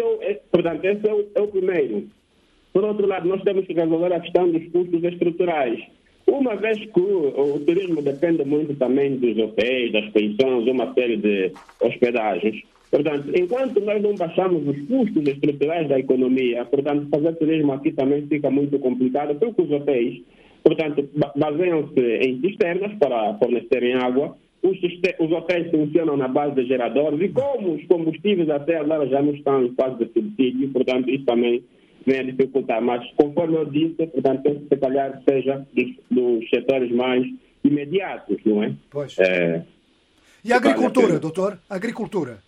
é o primeiro. Por outro lado, nós temos que resolver a questão dos custos estruturais. Uma vez que o turismo depende muito também dos hotéis, das pensões, uma série de hospedagens. Portanto, enquanto nós não baixamos os custos estruturais da economia, portanto, fazer turismo aqui também fica muito complicado, porque os hotéis, portanto, baseiam-se em cisternas para fornecerem água. Os hotéis funcionam na base de geradores e como os combustíveis até agora já não estão em fase de subsídio, portanto, isso também vem a dificultar, mas conforme eu disse, portanto, penso que se calhar seja dos setores mais imediatos, não é? Pois. E a agricultura, doutor? Agricultura?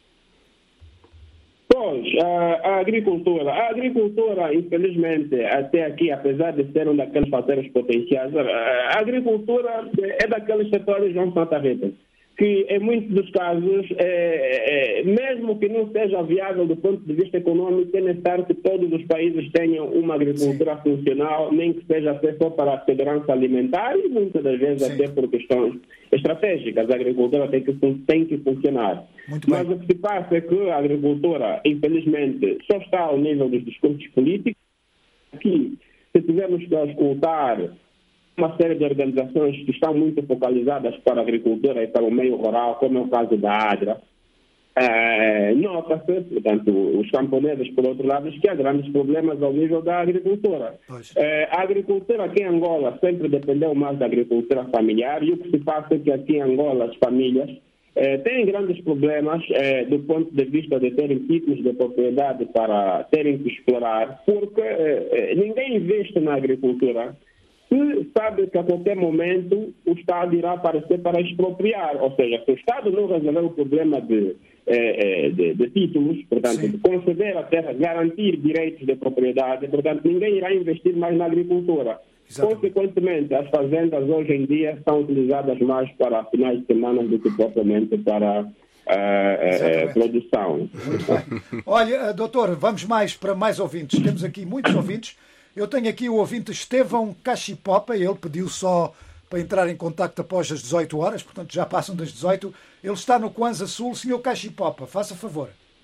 Pois, a agricultura, infelizmente, até aqui, apesar de ser um daqueles fatores potenciais, a agricultura é daqueles setores, João Santa Rita, que em muitos dos casos, mesmo que não seja viável do ponto de vista econômico, é necessário que todos os países tenham uma agricultura funcional, nem que seja até só para a segurança alimentar e muitas das vezes até por questões estratégicas. A agricultura tem que funcionar. Mas o que se passa é que a agricultura, infelizmente, só está ao nível dos discursos políticos. Aqui, se tivermos que auscultar uma série de organizações que estão muito focalizadas para a agricultura e para o meio rural, como é o caso da ADRA. Nota-se, portanto, os camponeses, por outro lado, que há grandes problemas ao nível da agricultura. A agricultura aqui em Angola sempre dependeu mais da agricultura familiar, e o que se passa é que aqui em Angola as famílias têm grandes problemas do ponto de vista de terem títulos de propriedade para terem que explorar, porque ninguém investe na agricultura. Se sabe que a qualquer momento o Estado irá aparecer para expropriar, ou seja, se o Estado não resolver o problema de títulos, portanto, de conceder a terra, garantir direitos de propriedade, portanto, ninguém irá investir mais na agricultura. Exatamente. Consequentemente, as fazendas hoje em dia são utilizadas mais para finais de semana do que propriamente para produção. Muito bem. Olha, doutor, vamos para mais ouvintes. Temos aqui muitos ouvintes. Eu tenho aqui o ouvinte Estevão Cachipopa, ele pediu só para entrar em contacto após as 18 horas, portanto já passam das 18. Ele está no Kwanza Sul. Senhor Cachipopa, faça favor.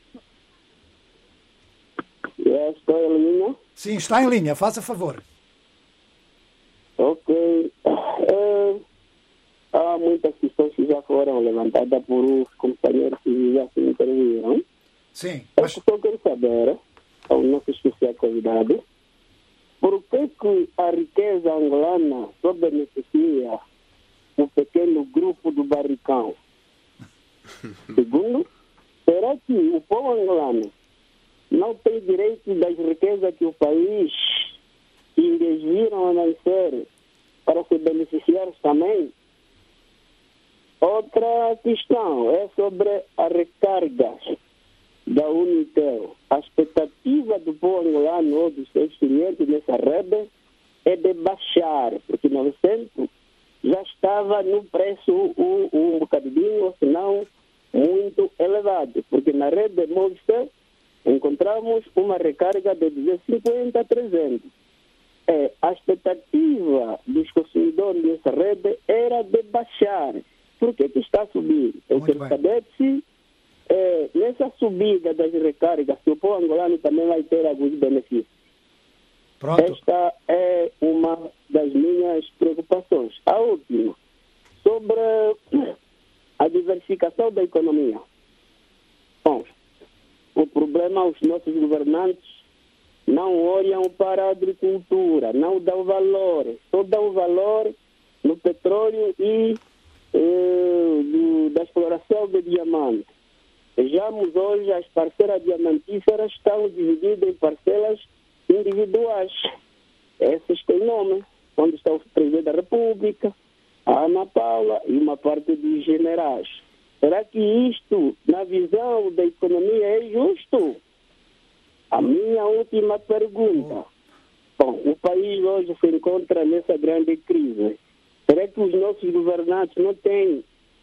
Estou em linha? Sim, está em linha, faça favor. Ok. Há muitas questões que já foram levantadas por os companheiros que já se interviram. Sim. Eu só quero saber, ao nosso especial convidado, por que a riqueza angolana só beneficia um pequeno grupo do Barricão? Segundo, será que o povo angolano não tem direito das riquezas que o país investiram a nascer para se beneficiar também? Outra questão é sobre a recarga da Unitel. A expectativa do povo angolano ou dos seus clientes nessa rede é de baixar, porque 900 já estava no preço um bocadinho, ou se não muito elevado, porque na rede Movistar encontramos uma recarga de 250 a 300. A expectativa dos consumidores dessa rede era de baixar. Por que está a subir? Eu quero saber se nessa subida das recargas, se o povo angolano também vai ter alguns benefícios. Pronto. Esta é uma das minhas preocupações. A última, sobre a diversificação da economia. Bom, o problema é os nossos governantes não olham para a agricultura, não dão valor, só dão valor no petróleo e da exploração de diamante. Vejamos hoje, as parcelas diamantíferas estão divididas em parcelas individuais. Essas têm nome, onde está o presidente da República, a Ana Paula e uma parte dos generais. Será que isto, na visão da economia, é justo? A minha última pergunta. Bom, o país hoje se encontra nessa grande crise. Será que os nossos governantes não têm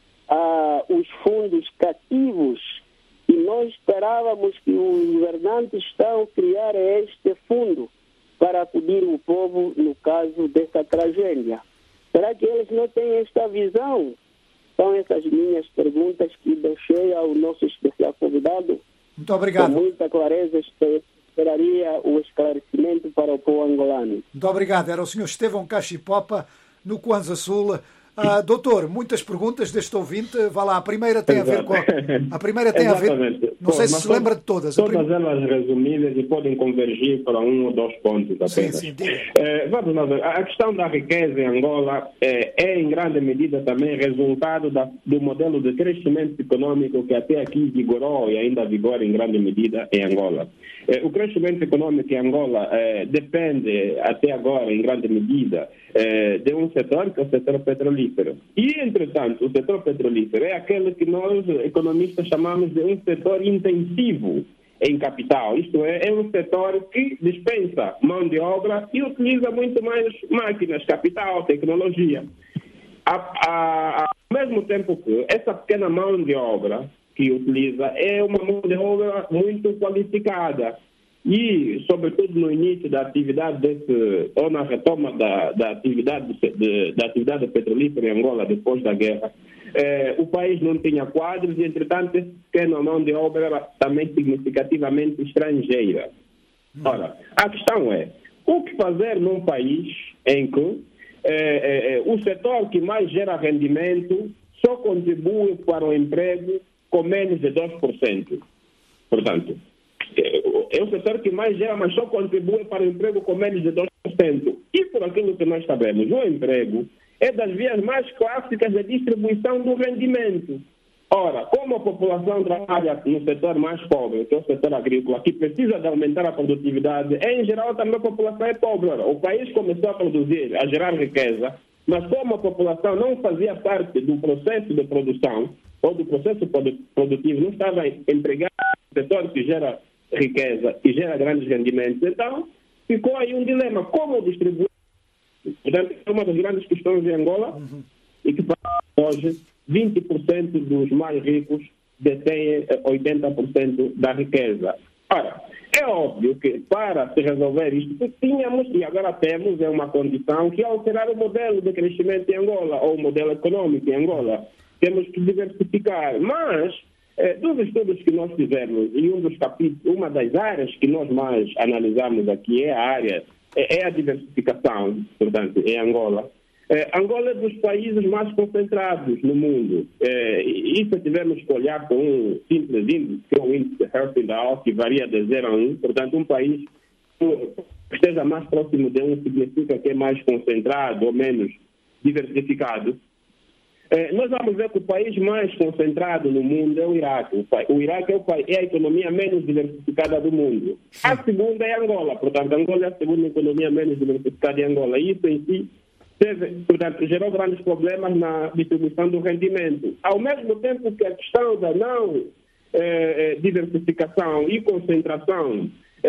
os fundos cativos e nós esperávamos que os governantes estão a criar este fundo para acudir o povo no caso dessa tragédia? Será que eles não têm esta visão? São essas minhas perguntas que deixei ao nosso especial convidado. Muito obrigado. Com muita clareza, esperaria o esclarecimento para o povo angolano. Muito obrigado. Era o senhor Estevão Cachipopa, no Kwanza Sul. Doutor, muitas perguntas deste ouvinte. Vá lá, a primeira tem a ver com... A primeira tem a ver... Não sei se lembra de todas. Todas elas resumidas e podem convergir para um ou dois pontos apenas. Sim, vamos lá ver. A questão da riqueza em Angola é em grande medida também resultado do modelo de crescimento econômico que até aqui vigorou e ainda vigora em grande medida em Angola. O crescimento econômico em Angola depende até agora em grande medida de um setor que é o setor petrolífero. E, entretanto, o setor petrolífero é aquele que nós, economistas, chamamos de um setor intensivo em capital. Isto é um setor que dispensa mão de obra e utiliza muito mais máquinas, capital, tecnologia. Ao mesmo tempo que essa pequena mão de obra que utiliza é uma mão de obra muito qualificada. E, sobretudo, no início da atividade ou na retoma da atividade petrolífera em Angola, depois da guerra, o país não tinha quadros e, entretanto, essa pequena mão de obra era também significativamente estrangeira. Ora, a questão é, o que fazer num país em que o setor que mais gera rendimento só contribui para o emprego com menos de 2%. Portanto, é o setor que mais gera, mas só contribui para o emprego com menos de 2%. E por aquilo que nós sabemos, o emprego é das vias mais clássicas de distribuição do rendimento. Ora, como a população trabalha no setor mais pobre, que é o setor agrícola, que precisa de aumentar a produtividade, em geral também a população é pobre. Ora, o país começou a produzir, a gerar riqueza, mas como a população não fazia parte do processo de produção, ou do processo produtivo, não estava empregada no setor que gera riqueza e gera grandes rendimentos, então ficou aí um dilema, como distribuir. Portanto, é uma das grandes questões de Angola, e que hoje 20% dos mais ricos detêm 80% da riqueza. Ora, é óbvio que para se resolver isto, tínhamos e agora temos uma condição que é alterar o modelo de crescimento em Angola, ou o modelo econômico em Angola. Temos que diversificar, mas dos estudos que nós fizemos, e uma das áreas que nós mais analisamos aqui é a diversificação, portanto, em Angola. Angola é dos países mais concentrados no mundo. E se tivermos que olhar com um simples índice, que é o índice de Herfindahl, que varia de 0 a 1, portanto, um país que esteja mais próximo de 1 significa que é mais concentrado ou menos diversificado. Nós vamos ver que o país mais concentrado no mundo é o Iraque. O Iraque é a economia menos diversificada do mundo. A segunda é Angola. Portanto, Angola é a segunda economia menos diversificada em Angola. Isso em si, gerou grandes problemas na distribuição do rendimento. Ao mesmo tempo que a questão da não diversificação e concentração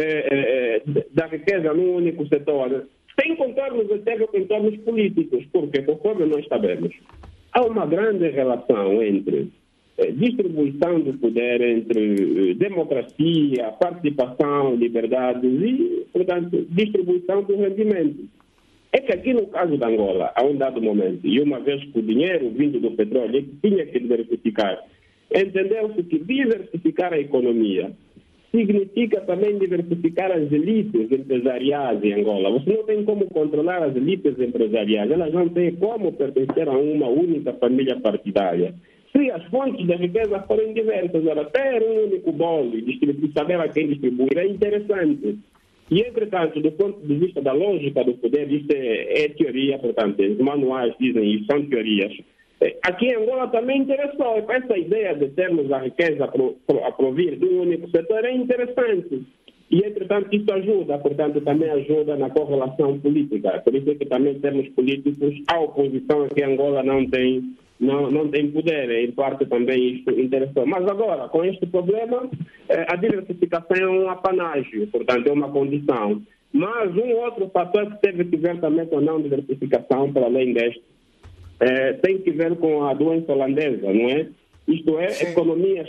da riqueza num único setor tem contornos até contornos políticos, porque, conforme nós sabemos, há uma grande relação entre distribuição do poder, entre democracia, participação, liberdades e, portanto, distribuição do rendimento. É que aqui no caso da Angola, a um dado momento, e uma vez que o dinheiro vindo do petróleo tinha que diversificar, entendeu-se que diversificar a economia significa também diversificar as elites empresariais em Angola. Você não tem como controlar as elites empresariais, elas não têm como pertencer a uma única família partidária. Se as fontes da riqueza forem diversas, ela ter um único bolo e saber a quem distribuir é interessante. E, entretanto, do ponto de vista da lógica do poder, isto é teoria, portanto, os manuais dizem isso, são teorias. Aqui em Angola também interessou. Essa ideia de termos a riqueza a provir de um único setor é interessante. E, entretanto, isso ajuda, portanto, também ajuda na correlação política. Por isso é que também temos políticos, a oposição aqui em Angola não tem poder. Em parte também isso interessou. Mas agora, com este problema, a diversificação é um apanágio, portanto, é uma condição. Mas um outro fator que teve que ver também com a não diversificação, para além deste, tem que ver com a doença holandesa, não é? Isto é, economias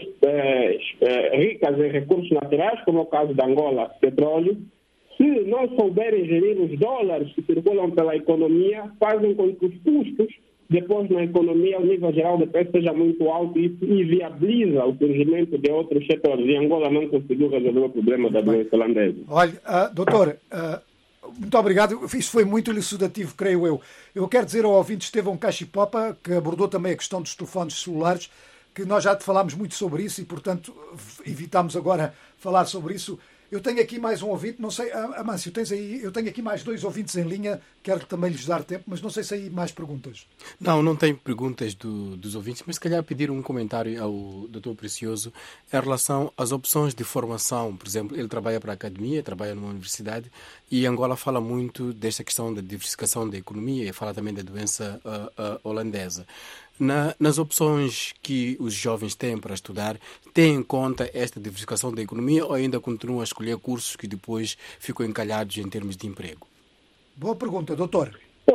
ricas em recursos naturais, como é o caso da Angola, petróleo, se não souberem gerir os dólares que circulam pela economia, fazem com que os custos, depois na economia, o nível geral de preço seja muito alto e isso inviabiliza o surgimento de outros setores. E Angola não conseguiu resolver o problema da doença holandesa. Olha, doutor... muito obrigado. Isso foi muito elucidativo, creio eu. Eu quero dizer ao ouvinte Estevão Cachipopa, que abordou também a questão dos telefones celulares, que nós já falámos muito sobre isso e, portanto, evitamos agora falar sobre isso. Eu tenho aqui mais um ouvinte, não sei, Amâncio, tens aí, eu tenho aqui mais 2 ouvintes em linha, quero também lhes dar tempo, mas não sei se aí mais perguntas. Não tenho perguntas dos ouvintes, mas se calhar pedir um comentário ao Dr. Precioso em relação às opções de formação. Por exemplo, ele trabalha para a academia, trabalha numa universidade e Angola fala muito desta questão da diversificação da economia e fala também da doença holandesa. Nas opções que os jovens têm para estudar, têm em conta esta diversificação da economia ou ainda continuam a escolher cursos que depois ficam encalhados em termos de emprego? Boa pergunta, doutor.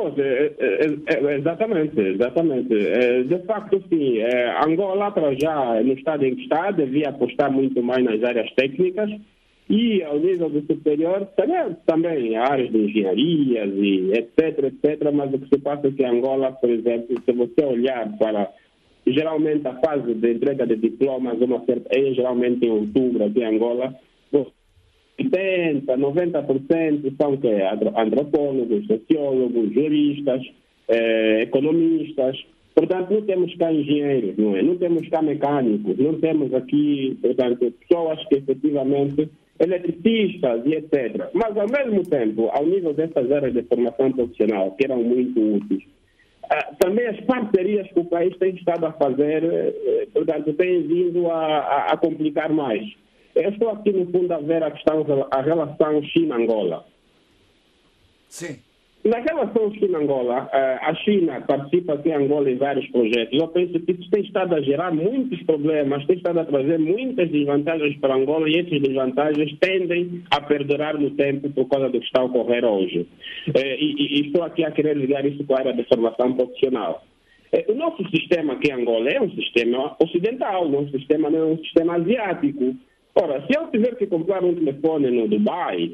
Exatamente. De facto, sim. Angola, para já, no estado em que está, devia apostar muito mais nas áreas técnicas e, ao nível do superior, também áreas de engenharias e etc. Mas o que se passa é que Angola, por exemplo, se você olhar para, geralmente, a fase de entrega de diplomas, é geralmente em outubro aqui em Angola, 80%, 90% são antropólogos, sociólogos, juristas, economistas. Portanto, não temos cá engenheiros, não é? Não temos cá mecânicos, não temos aqui, portanto, pessoas que efetivamente, eletricistas e etc. Mas, ao mesmo tempo, ao nível dessas áreas de formação profissional, que eram muito úteis, também as parcerias que o país tem estado a fazer, portanto, têm vindo a complicar mais. Eu estou aqui, no fundo, a ver a relação China-Angola. Sim. Na relação China-Angola, a China participa aqui em Angola em vários projetos. Eu penso que isso tem estado a gerar muitos problemas, tem estado a trazer muitas desvantagens para Angola e essas desvantagens tendem a perdurar no tempo por causa do que está a ocorrer hoje. E estou aqui a querer ligar isso com a área de formação profissional. O nosso sistema aqui em Angola é um sistema ocidental, não é um sistema asiático. Ora, se eu tiver que comprar um telefone no Dubai,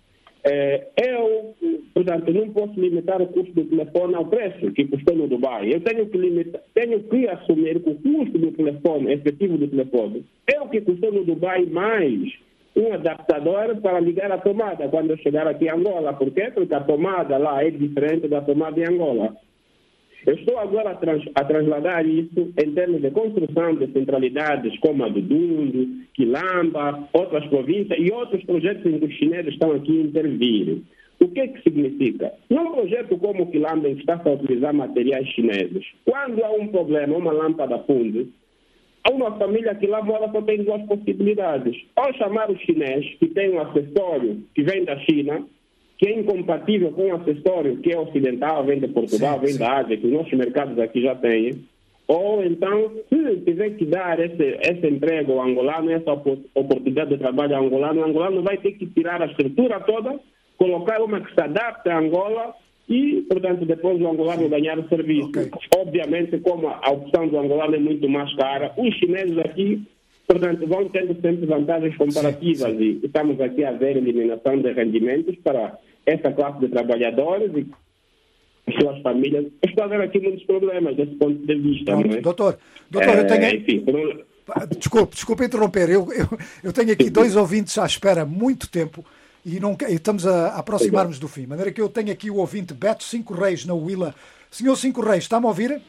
eu, portanto, não posso limitar o custo do telefone ao preço que custou no Dubai. Eu tenho que assumir que o custo do telefone, efetivo do telefone, é o que custou no Dubai mais um adaptador para ligar a tomada quando eu chegar aqui em Angola. Por quê? Porque a tomada lá é diferente da tomada em Angola. Eu estou agora a trasladar isso em termos de construção de centralidades como a do Dundo, Quilamba, outras províncias e outros projetos em que os chineses estão aqui a intervir. O que significa? Num projeto como o Quilamba, em que está a utilizar materiais chineses, quando há um problema, uma lâmpada funde, uma família que lá mora só tem duas possibilidades. Ou chamar o chinês, que tem um acessório que vem da China, que é incompatível com o acessório que é ocidental, vem de Portugal, vem da Ásia, que os nossos mercados aqui já têm. Ou então, se tiver que dar esse emprego ao angolano, essa oportunidade de trabalho ao angolano, o angolano vai ter que tirar a estrutura toda, colocar uma que se adapte a Angola e, portanto, depois o angolano ganhar o serviço. Okay. Obviamente, como a opção do angolano é muito mais cara, os chineses aqui, portanto, vão tendo sempre vantagens comparativas. Sim. E estamos aqui a ver eliminação de rendimentos para essa classe de trabalhadores e suas famílias. Estou a ver aqui muitos problemas desse ponto de vista. Não é? Doutor, eu tenho... Enfim, Desculpe interromper. Eu tenho aqui dois ouvintes à espera há muito tempo e estamos a aproximar-nos do fim. De maneira que eu tenho aqui o ouvinte Beto Cinco Reis na Huila. Senhor Cinco Reis, está-me a ouvir?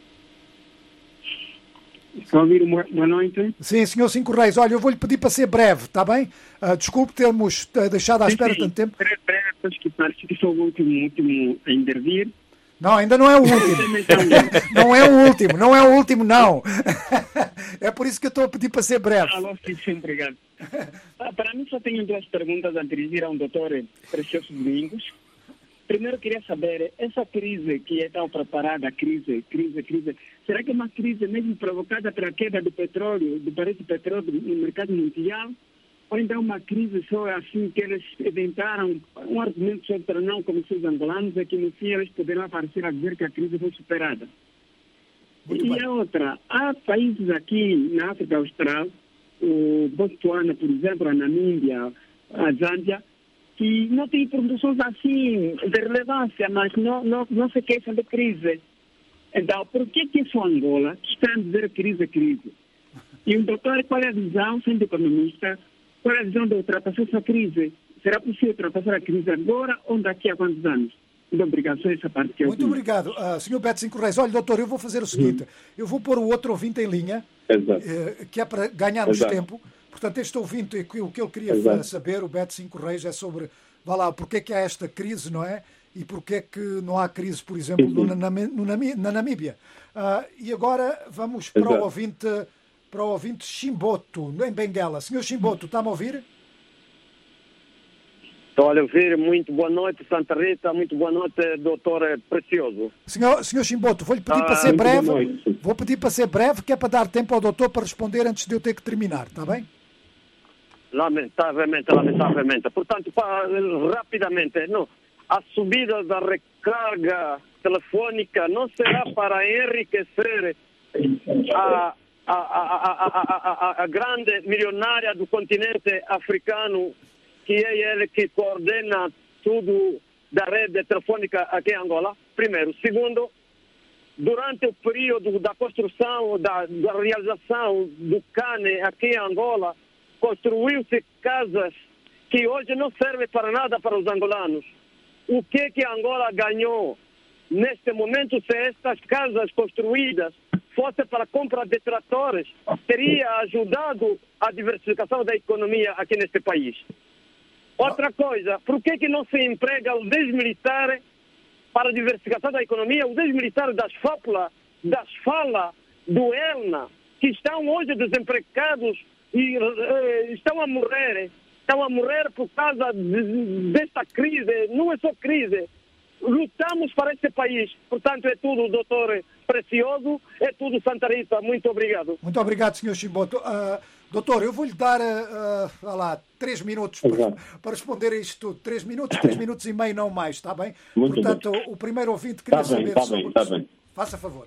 Está a ouvir? Boa noite. Sim, senhor Cinco Reis. Olha, eu vou-lhe pedir para ser breve, está bem? Desculpe termos deixado à espera tanto tempo. Breve, que parece que sou o último a intervir. Não, ainda não é o último. Não é o último, não. É por isso que eu estou a pedir para ser breve. Alô, sim, obrigado. Para mim só tenho duas perguntas a dirigir ao doutor Precioso Domingos. Primeiro, queria saber, essa crise que é tão preparada, crise, será que é uma crise mesmo provocada pela queda do petróleo, do preço do petróleo no mercado mundial? Ou então uma crise só assim que eles inventaram um argumento só para não convencer os angolanos, é que no fim eles poderão aparecer a dizer que a crise foi superada? A outra, há países aqui na África Austral, o Botsuana, por exemplo, a Namíbia, a Zâmbia, que não tem produções assim de relevância, mas não se queixam de crise. Então, por que só Angola está a dizer crise? E o doutor, qual é a visão, sendo economista, qual é a visão de ultrapassar essa crise? Será possível ultrapassar a crise agora ou daqui a quantos anos? Muito obrigado, só essa parte que eu Muito obrigado. Sr. Beto Cinco Reis, olha, doutor, eu vou fazer o seguinte, eu vou pôr o outro ouvinte em linha, que é para ganharmos tempo. Portanto, este ouvinte, o que ele queria saber, o Beto Cinco Reis, é sobre, vá lá, porque é que há esta crise, não é? E porque é que não há crise, por exemplo, na Namíbia. E agora vamos para o ouvinte Chimboto, em Benguela. Senhor Chimboto, está-me a ouvir? Estou a ouvir. Muito boa noite, Santa Rita. Muito boa noite, doutor Precioso. Senhor Chimboto, vou-lhe pedir para ser breve. Vou pedir para ser breve, que é para dar tempo ao doutor para responder antes de eu ter que terminar, está bem? Lamentavelmente. Portanto, rapidamente, a subida da recarga telefônica não será para enriquecer a grande milionária do continente africano, que é ele que coordena tudo da rede telefônica aqui em Angola, primeiro. Segundo, durante o período da construção, da realização do CANE aqui em Angola, construiu-se casas que hoje não serve para nada para os angolanos. O que Angola ganhou neste momento, se estas casas construídas fossem para compra de tratores, teria ajudado a diversificação da economia aqui neste país. Outra coisa, por que não se emprega os ex-militares para a diversificação da economia, os ex-militares das FAPLA, das FALA, do ELNA, que estão hoje desempregados e estão a morrer por causa desta crise. Não é só crise, lutamos para este país. Portanto, é tudo, doutor Precioso, é tudo, Santa Rita. Muito obrigado. Muito obrigado, Sr. Chimboto. Doutor, eu vou-lhe dar 3 minutos para responder a isto tudo. 3 minutos e meio, não mais, está bem? Muito Portanto, bem. o primeiro ouvinte queria saber sobre... Está bem. Faça favor.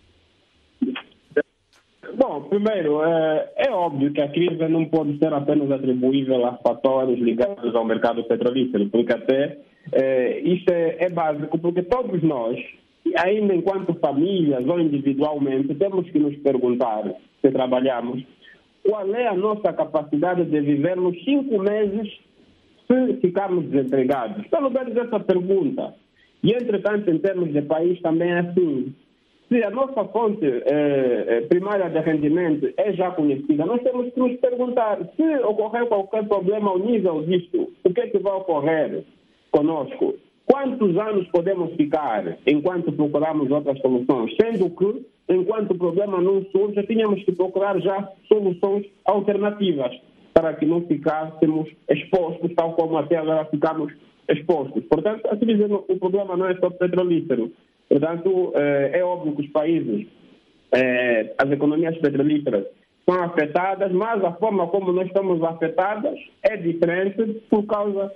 Bom, primeiro, é óbvio que a crise não pode ser apenas atribuível a fatores ligados ao mercado petrolífero, porque até isto é básico, porque todos nós, ainda enquanto famílias ou individualmente, temos que nos perguntar, se trabalhamos, qual é a nossa capacidade de vivermos 5 meses se ficarmos desempregados? Pelo menos essa pergunta. E, entretanto, em termos de país, também é assim. Se a nossa fonte primária de rendimento é já conhecida, nós temos que nos perguntar se ocorrer qualquer problema ao nível disto, o que é que vai ocorrer conosco? Quantos anos podemos ficar enquanto procuramos outras soluções? Sendo que, enquanto o problema não surge, tínhamos que procurar já soluções alternativas para que não ficássemos expostos, tal como até agora ficamos expostos. Portanto, a crise, o problema não é só petrolífero. Portanto, é óbvio que os países, as economias petrolíferas são afetadas, mas a forma como nós estamos afetadas é diferente por causa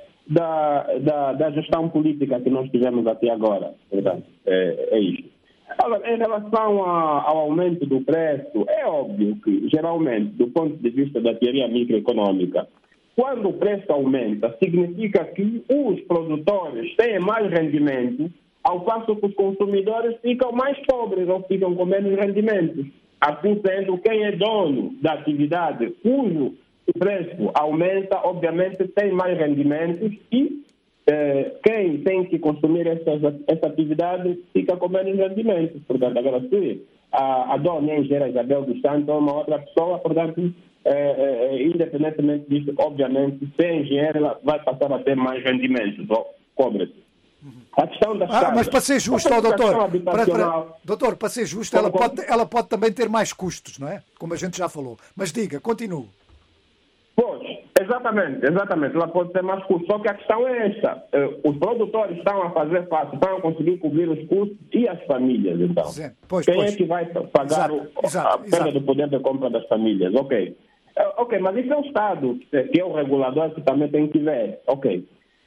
da gestão política que nós tivemos até agora. Portanto, é isto. Agora, em relação ao aumento do preço, é óbvio que, geralmente, do ponto de vista da teoria microeconômica, quando o preço aumenta, significa que os produtores têm mais rendimento, ao passo que os consumidores ficam mais pobres ou ficam com menos rendimentos. Assim sendo, quem é dono da atividade cujo preço aumenta, obviamente tem mais rendimentos e quem tem que consumir essa atividade fica com menos rendimentos. Portanto, agora se a dona engenheira Isabel dos Santos ou uma outra pessoa, portanto, independentemente disso, obviamente, se é engenheira, ela vai passar a ter mais rendimentos, cobre-se. A questão das casas, mas para ser justo, doutor, para ser justo, ela pode também ter mais custos, não é? Como a gente já falou. Mas diga, continue. Pois, exatamente. Ela pode ter mais custos. Só que a questão é esta. Os produtores estão a fazer face, estão a conseguir cobrir os custos e as famílias, então. Quem é que vai pagar a perda do poder de compra das famílias? Ok, mas isso é o Estado, que é o regulador, que também tem que ver. Ok.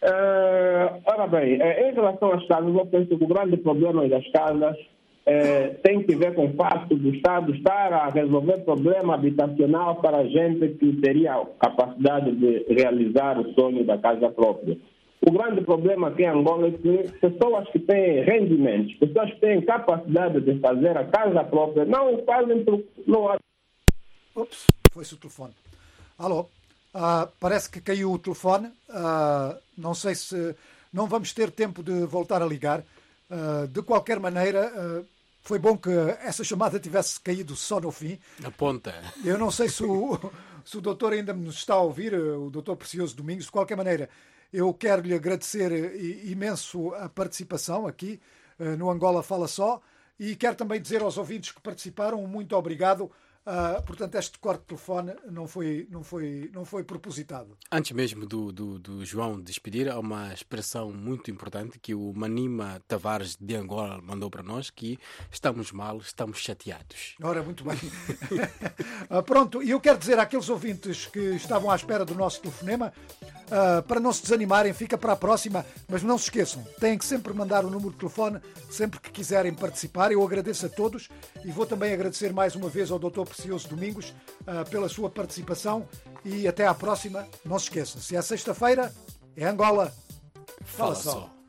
Ora bem, em relação às casas, eu penso que o grande problema das casas tem que ver com o facto do Estado estar a resolver problema habitacional para a gente que teria a capacidade de realizar o sonho da casa própria. O grande problema aqui em Angola é que pessoas que têm rendimentos, pessoas que têm capacidade de fazer a casa própria, não o fazem por... Ops, foi-se o telefone. Alô? Parece que caiu o telefone. Não sei se não vamos ter tempo de voltar a ligar. De qualquer maneira, foi bom que essa chamada tivesse caído só no fim. Na ponta. Eu não sei se o doutor ainda nos está a ouvir, o doutor Precioso Domingos. De qualquer maneira, eu quero lhe agradecer imenso a participação aqui no Angola Fala Só e quero também dizer aos ouvintes que participaram, muito obrigado. Portanto, este corte de telefone não foi propositado. Antes mesmo do João despedir, há uma expressão muito importante que o Manima Tavares de Angola mandou para nós, que estamos mal, estamos chateados. Ora, muito bem. Pronto, e eu quero dizer àqueles ouvintes que estavam à espera do nosso telefonema, para não se desanimarem, fica para a próxima, mas não se esqueçam, têm que sempre mandar o número de telefone sempre que quiserem participar. Eu agradeço a todos e vou também agradecer mais uma vez ao Dr. Precioso Domingos pela sua participação e até à próxima. Não se esqueçam, se é sexta-feira, é Angola Fala Só.